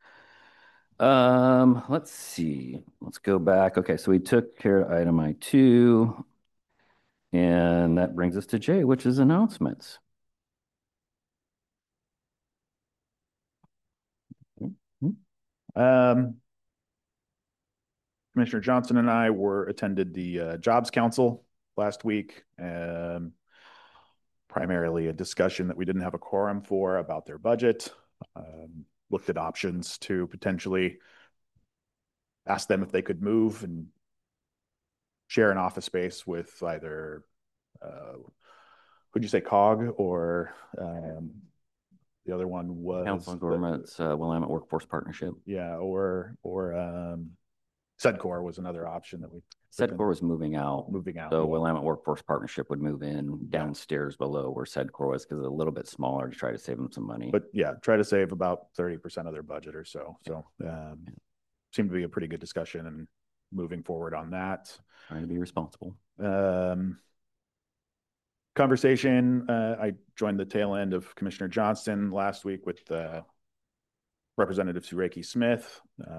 Let's see. Let's go back. Okay, so we took care of item I2, and that brings us to J, which is announcements.
Commissioner Johnson and I attended the Jobs Council last week. Primarily a discussion that we didn't have a quorum for about their budget. Looked at options to potentially ask them if they could move and share an office space with either, would you say COG or the other one was
Council on Governments, Willamette Workforce Partnership.
Yeah, or Sedcor was another option that we.
Sedcor was moving out. So
Yeah.
Willamette Workforce Partnership would move in downstairs below where Sedcor was because it's a little bit smaller to try to save them some money.
But yeah, try to save about 30% of their budget or so. So seemed to be a pretty good discussion and moving forward on that.
Trying to be responsible.
Conversation. I joined the tail end of Commissioner Johnston last week with Representative Sureki Smith.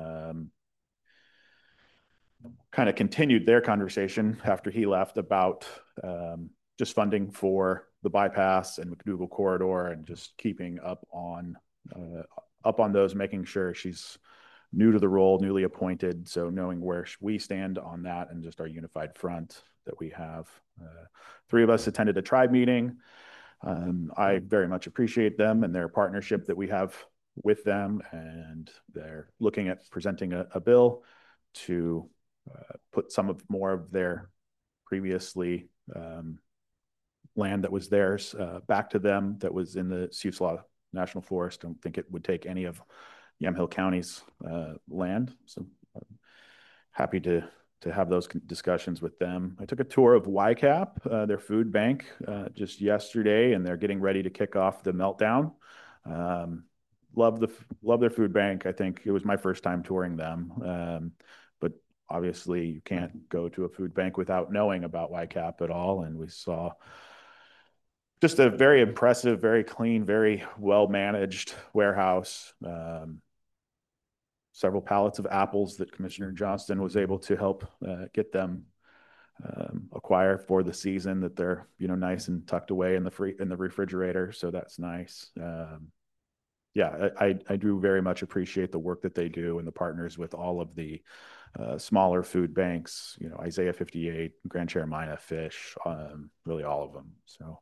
Kind of continued their conversation after he left about just funding for the bypass and McDougal corridor and just keeping up on those, making sure she's new to the role, newly appointed. So knowing where we stand on that and just our unified front that we have. 3 of us attended a tribe meeting. I very much appreciate them and their partnership that we have with them. And they're looking at presenting a bill to put more of their previously land that was theirs back to them that was in the Siuslaw National Forest. I don't think it would take any of Yamhill County's land. So I'm happy to have those discussions with them. I took a tour of YCAP, their food bank, just yesterday, and they're getting ready to kick off the meltdown. Love their food bank. I think it was my first time touring them. But obviously you can't go to a food bank without knowing about YCAP at all. And we saw just a very impressive, very clean, very well-managed warehouse. several pallets of apples that Commissioner Johnston was able to help get them acquire for the season, that they're, nice and tucked away in the refrigerator. So that's nice. Yeah, I do very much appreciate the work that they do and the partners with all of the smaller food banks, Isaiah 58, Grand Cheromina, Fish, really all of them. So,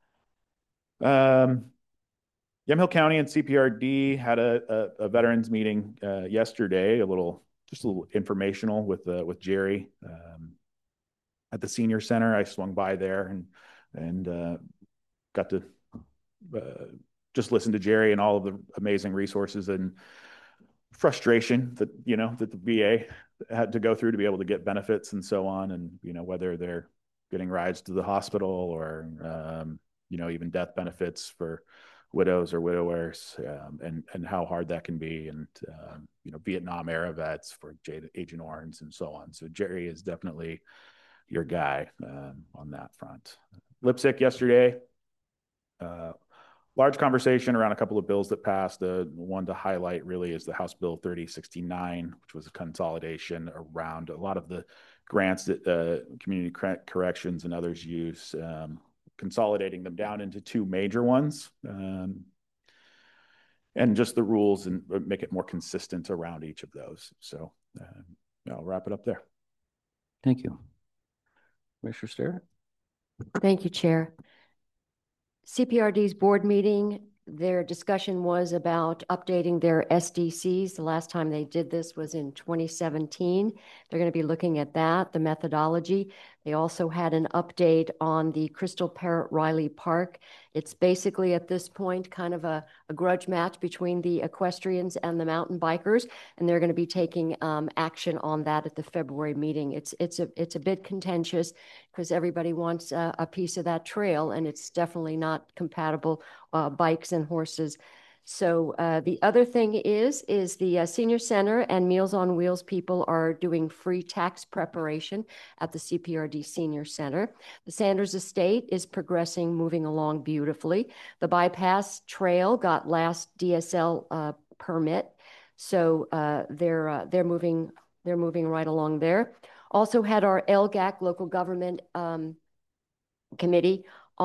Yamhill County and CPRD had a veterans meeting yesterday, just a little informational with Jerry at the senior center. I swung by there and got to just listen to Jerry and all of the amazing resources and frustration that that the VA had to go through to be able to get benefits and so on, and whether they're getting rides to the hospital or even death benefits for widows or widowers, and how hard that can be, and Vietnam era vets for Agent Orange and so on. So Jerry is definitely your guy on that front. Lipsick yesterday, large conversation around a couple of bills that passed. The one to highlight really is the House Bill 3069, which was a consolidation around a lot of the grants that community corrections and others use, consolidating them down into two major ones, and just the rules and make it more consistent around each of those. So I'll wrap it up there.
Thank you. Commissioner Sterrett?
Thank you, Chair. CPRD's board meeting, their discussion was about updating their SDCs. The last time they did this was in 2017. They're going to be looking at that, the methodology. They also had an update on the Crystal Parrot Riley Park. It's basically at this point kind of a grudge match between the equestrians and the mountain bikers, and they're going to be taking action on that at the February meeting. It's a bit contentious because everybody wants a piece of that trail, and it's definitely not compatible, bikes and horses. So the other thing is the Senior Center and Meals on Wheels people are doing free tax preparation at the CPRD Senior Center. The Sanders Estate is progressing, moving along beautifully. The bypass trail got last DSL permit, so they're moving right along there. Also had our LGAC, local government committee,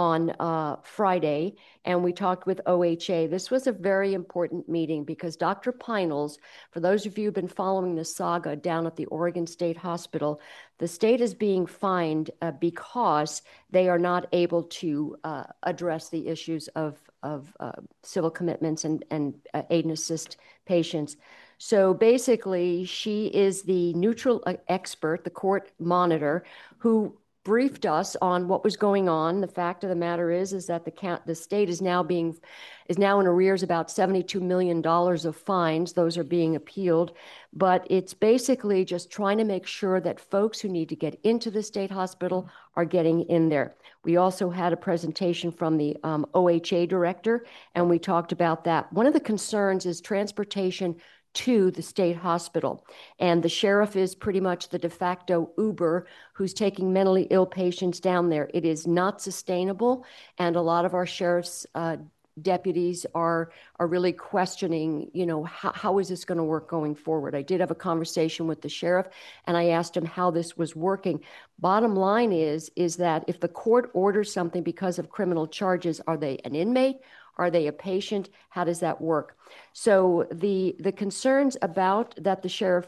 on Friday, and we talked with OHA. This was a very important meeting because Dr. Peinels, for those of you who've been following the saga down at the Oregon State Hospital, the state is being fined because they are not able to address the issues of civil commitments and aid and assist patients. So basically, she is the neutral expert, the court monitor, who briefed us on what was going on. The fact of the matter is that the state is now in arrears about $72 million of fines. Those are being appealed, but it's basically just trying to make sure that folks who need to get into the state hospital are getting in there. We also had a presentation from the OHA director, and we talked about that. One of the concerns is transportation to the state hospital. And the sheriff is pretty much the de facto Uber who's taking mentally ill patients down there. It is not sustainable. And a lot of our sheriff's deputies are really questioning, how is this going to work going forward? I did have a conversation with the sheriff, and I asked him how this was working. Bottom line is that if the court orders something because of criminal charges, are they an inmate? Are they a patient? How does that work? So the concerns about that the sheriff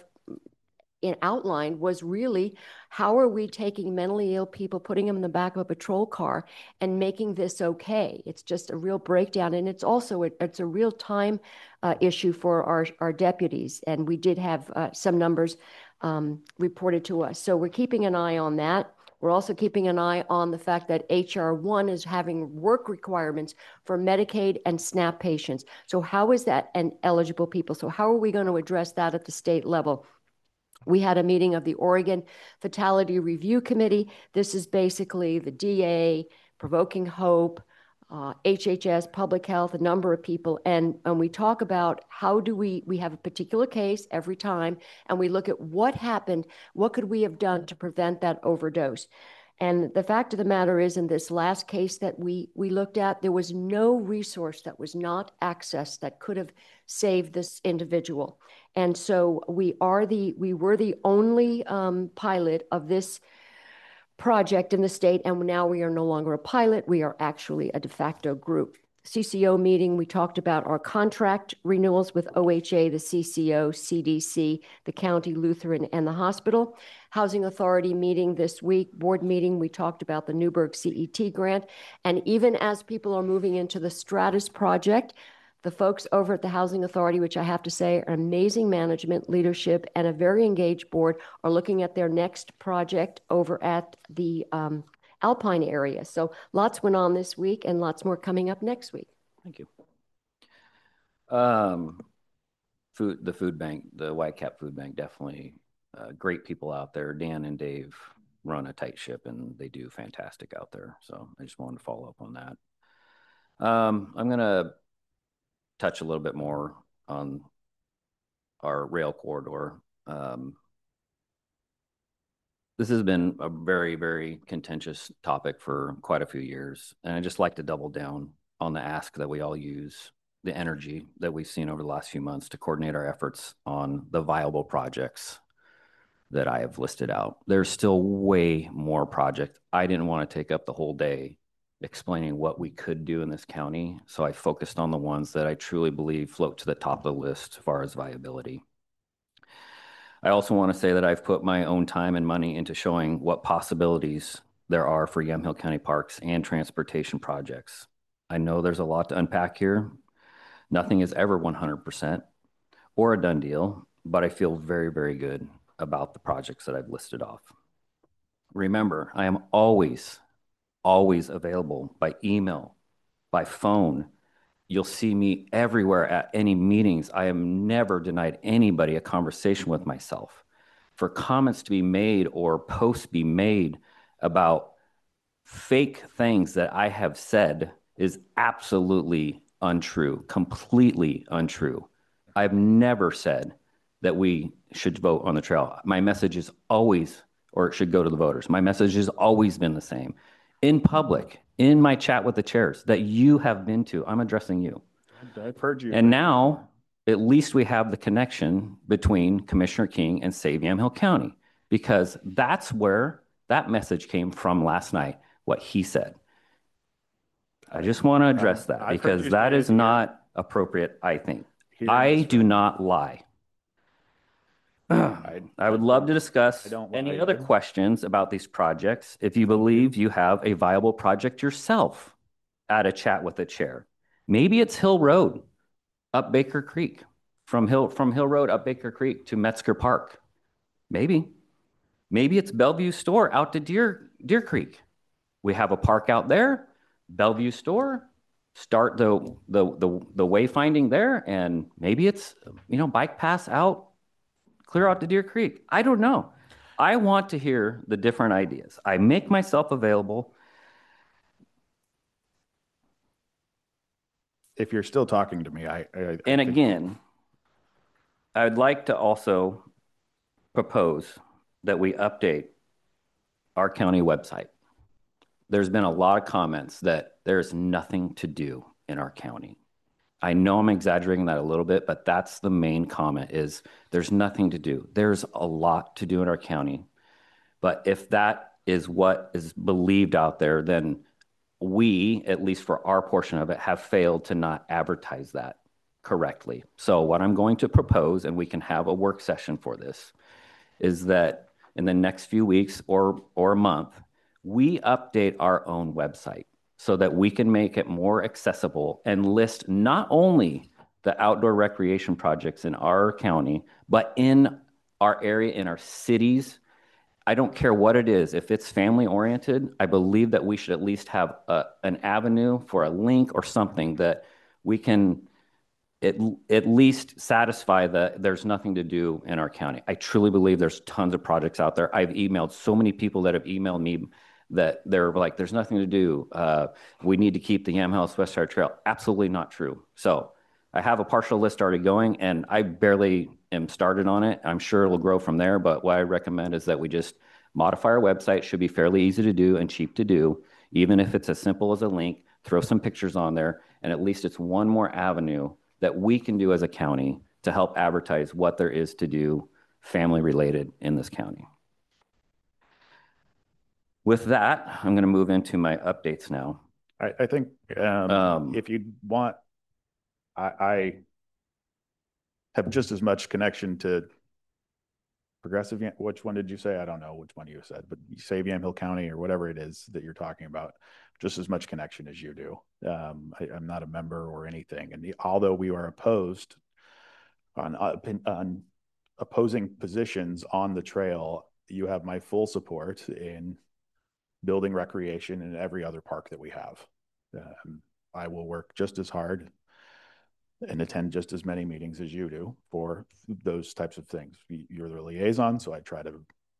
outlined was really, how are we taking mentally ill people, putting them in the back of a patrol car and making this okay? It's just a real breakdown. And it's also, it's a real time issue for our deputies. And we did have some numbers reported to us. So we're keeping an eye on that. We're also keeping an eye on the fact that HR 1 is having work requirements for Medicaid and SNAP patients. So how is that, and eligible people? So how are we going to address that at the state level? We had a meeting of the Oregon Fatality Review Committee. This is basically the DA, Provoking Hope, HHS, Public Health, a number of people. And we talk about how do we have a particular case every time, and we look at what happened, what could we have done to prevent that overdose. And the fact of the matter is, in this last case that we looked at, there was no resource that was not accessed that could have saved this individual. And so we were the only pilot of this project in the state, and now we are no longer a pilot. We are actually a de facto group. CCO meeting, we talked about our contract renewals with OHA, the CCO, CDC, the county, Lutheran, and the hospital. Housing Authority meeting this week, board meeting, we talked about the Newburgh CET grant. And even as people are moving into the Stratus project, the folks over at the Housing Authority, which I have to say are amazing management, leadership, and a very engaged board, are looking at their next project over at the Alpine area. So lots went on this week and lots more coming up next week.
Thank you. The food bank, the Whitecap Food Bank, definitely great people out there. Dan and Dave run a tight ship and they do fantastic out there. So I just wanted to follow up on that. I'm going to touch a little bit more on our rail corridor. This has been a very, very contentious topic for quite a few years. And I just like to double down on the ask that we all use, the energy that we've seen over the last few months to coordinate our efforts on the viable projects that I have listed out. There's still way more projects. I didn't want to take up the whole day explaining what we could do in this county. So I focused on the ones that I truly believe float to the top of the list as far as viability. I also want to say that I've put my own time and money into showing what possibilities there are for Yamhill County Parks and transportation projects. I know there's a lot to unpack here. Nothing is ever 100% or a done deal, but I feel very, very good about the projects that I've listed off. Remember, I am always available by email, by phone. You'll see me everywhere at any meetings. I am never denied anybody a conversation with myself. For comments to be made or posts be made about fake things that I have said is absolutely untrue, completely untrue. I've never said that we should vote on the trail. My message is always, or it should go to the voters. My message has always been the same. In public, in my chat with the chairs that you have been to, I'm addressing you.
I've heard you.
And now, at least we have the connection between Commissioner King and Save Yamhill County, because that's where that message came from last night, what he said. I just want to address that because that is not appropriate, I think. I do not lie. I would love to discuss any other questions about these projects. If you believe you have a viable project yourself, add a chat with the chair. Maybe it's Hill Road up Baker Creek, from Hill Road up Baker Creek to Metzger Park. Maybe it's Bellevue Store out to Deer Creek. We have a park out there, Bellevue Store. Start the wayfinding there, and maybe it's bike pass out, clear out to Deer Creek. I don't know. I want to hear the different ideas. I make myself available.
If you're still talking to me,
and again, I'd like to also propose that we update our county website. There's been a lot of comments that there's nothing to do in our county. I know I'm exaggerating that a little bit, but that's the main comment is there's nothing to do. There's a lot to do in our county. But if that is what is believed out there, then we, at least for our portion of it, have failed to not advertise that correctly. So what I'm going to propose, and we can have a work session for this, is that in the next few weeks or a month, we update our own website so that we can make it more accessible and list not only the outdoor recreation projects in our county, but in our area, in our cities. I don't care what it is. If it's family oriented, I believe that we should at least have an avenue for a link or something that we can at least satisfy that there's nothing to do in our county. I truly believe there's tons of projects out there. I've emailed so many people that have emailed me that they're like, there's nothing to do. We need to keep the Yamhill West Side Trail. Absolutely not true. So I have a partial list already going, and I barely am started on it. I'm sure it'll grow from there, but what I recommend is that we just modify our website. Should be fairly easy to do and cheap to do, even if it's as simple as a link, throw some pictures on there, and at least it's one more avenue that we can do as a county to help advertise what there is to do family related in this county. With that, I'm going to move into my updates now.
I think if you want, I have just as much connection to Progressive. Which one did you say? I don't know which one you said, but you say Yamhill County or whatever it is that you're talking about, just as much connection as you do. I'm not a member or anything. And although we are opposed on opposing positions on the trail, you have my full support in building recreation in every other park that we have. I will work just as hard and attend just as many meetings as you do for those types of things. You're the liaison, so I try to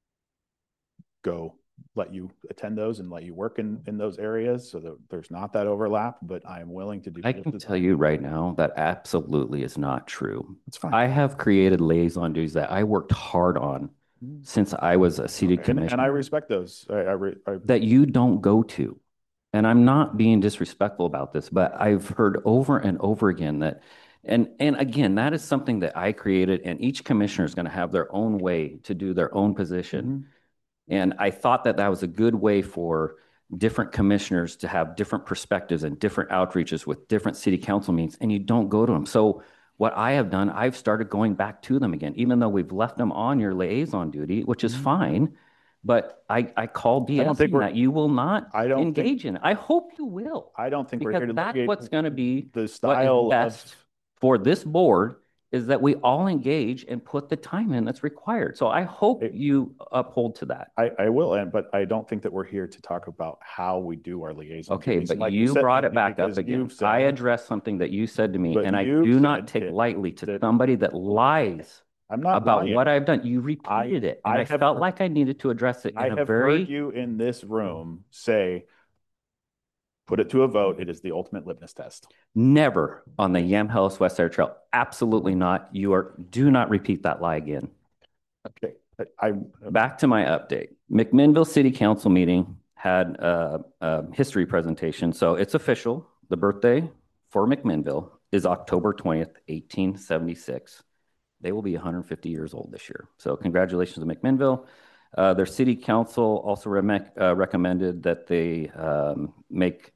let you attend those and let you work in those areas so that there's not that overlap, but I am willing to do.
I can tell you right now that absolutely is not true.
It's fine.
I have created liaison duties that I worked hard on since I was a seated commissioner.
And I respect those.
That you don't go to. And I'm not being disrespectful about this, but I've heard over and over again that, and again, that is something that I created, and each commissioner is going to have their own way to do their own position. And I thought that that was a good way for different commissioners to have different perspectives and different outreaches with different city council meetings, and you don't go to them. So what I have done, I've started going back to them again, even though we've left them on your liaison duty, which is fine. But I called BS that you will not engage in. I hope you will.
I don't think we're here to
that's what's going to be
the style
best for this board is that we all engage and put the time in that's required. So I hope you uphold to that.
I will, but I don't think that we're here to talk about how we do our liaison.
Okay, but like you brought it back up again. I addressed something that you said to me, and I do not take lightly to somebody that lies.
I'm not
about
lying.
What I've done. You repeated it, and I felt like I needed to address it.
I have heard you in this room say, put it to a vote. It is the ultimate litmus test.
Never on the Yamhill West Side Trail. Absolutely not. Do not repeat that lie again.
Okay.
Back to my update. McMinnville City Council meeting had a history presentation. So it's official. The birthday for McMinnville is October 20th, 1876. They will be 150 years old this year. So congratulations to McMinnville. Their city council also recommended that they make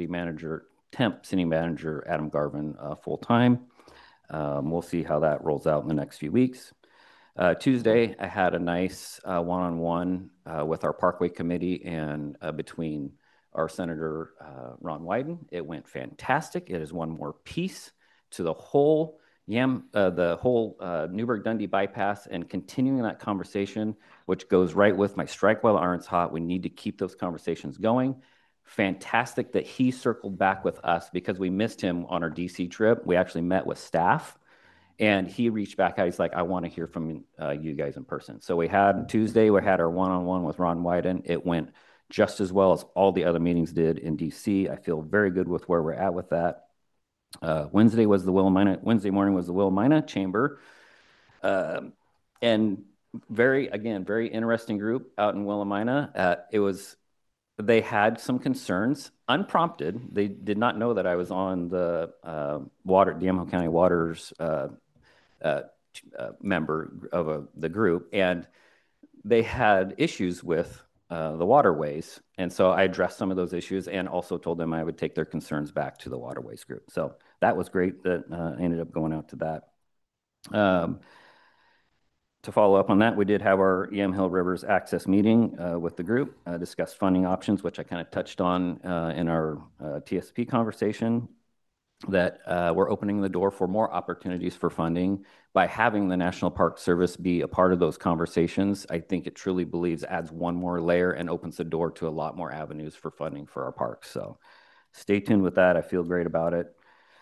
temp city manager Adam Garvin full-time. We'll see how that rolls out in the next few weeks. Tuesday, I had a nice one-on-one with our Parkway Committee and between our Senator Ron Wyden. It went fantastic. It is one more piece to the whole Newburgh-Dundee bypass, and continuing that conversation, which goes right with my strike while the iron's hot. We need to keep those conversations going. Fantastic that he circled back with us because we missed him on our DC trip. We actually met with staff, and he reached back out. He's like, I want to hear from you guys in person. So Tuesday, we had our one-on-one with Ron Wyden. It went just as well as all the other meetings did in DC. I feel very good with where we're at with that. Wednesday morning was the Willamina Chamber, and very interesting group out in Willamina. They had some concerns, unprompted. They did not know that I was on the Yamhill County Waters member of the group, and they had issues with the waterways. And so I addressed some of those issues and also told them I would take their concerns back to the waterways group. So that was great that I ended up going out to that. To follow up on that, we did have our Yamhill Rivers Access meeting with the group, discussed funding options, which I kind of touched on in our TSP conversation, that we're opening the door for more opportunities for funding by having the National Park Service be a part of those conversations. I think it truly adds one more layer and opens the door to a lot more avenues for funding for our parks. So stay tuned with that. I feel great about it.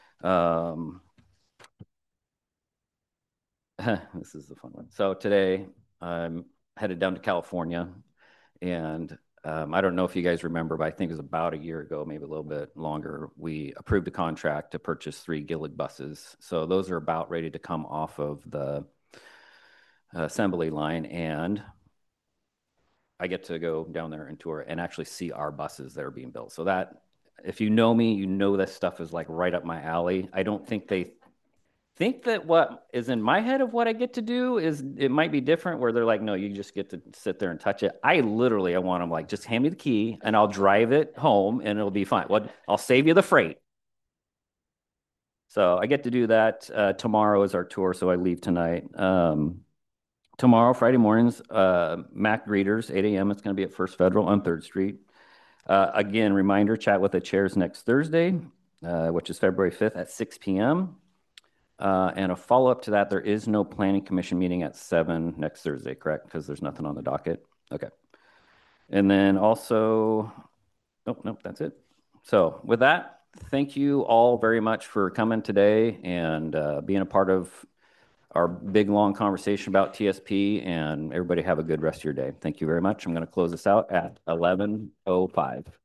This is the fun one. So today I'm headed down to California, and I don't know if you guys remember, but I think it was about a year ago, maybe a little bit longer, we approved a contract to purchase 3 Gillig buses. So those are about ready to come off of the assembly line, and I get to go down there and tour and actually see our buses that are being built. So that, if you know me, you know that stuff is like right up my alley. I don't think think that what is in my head of what I get to do is it might be different where they're like, no, you just get to sit there and touch it. I want them like, just hand me the key and I'll drive it home and it'll be fine. What I'll save you the freight. So I get to do that. Tomorrow is our tour, so I leave tonight. Tomorrow, Friday mornings, Mac Greeters, 8 a.m. It's going to be at First Federal on 3rd Street. Again, reminder, chat with the chairs next Thursday, which is February 5th at 6 p.m. And a follow-up to that, there is no planning commission meeting at 7 next Thursday, correct? Because there's nothing on the docket. Okay. And then also, nope, that's it. So with that, thank you all very much for coming today and being a part of our big, long conversation about TSP, and everybody have a good rest of your day. Thank you very much. I'm going to close this out at 11:05.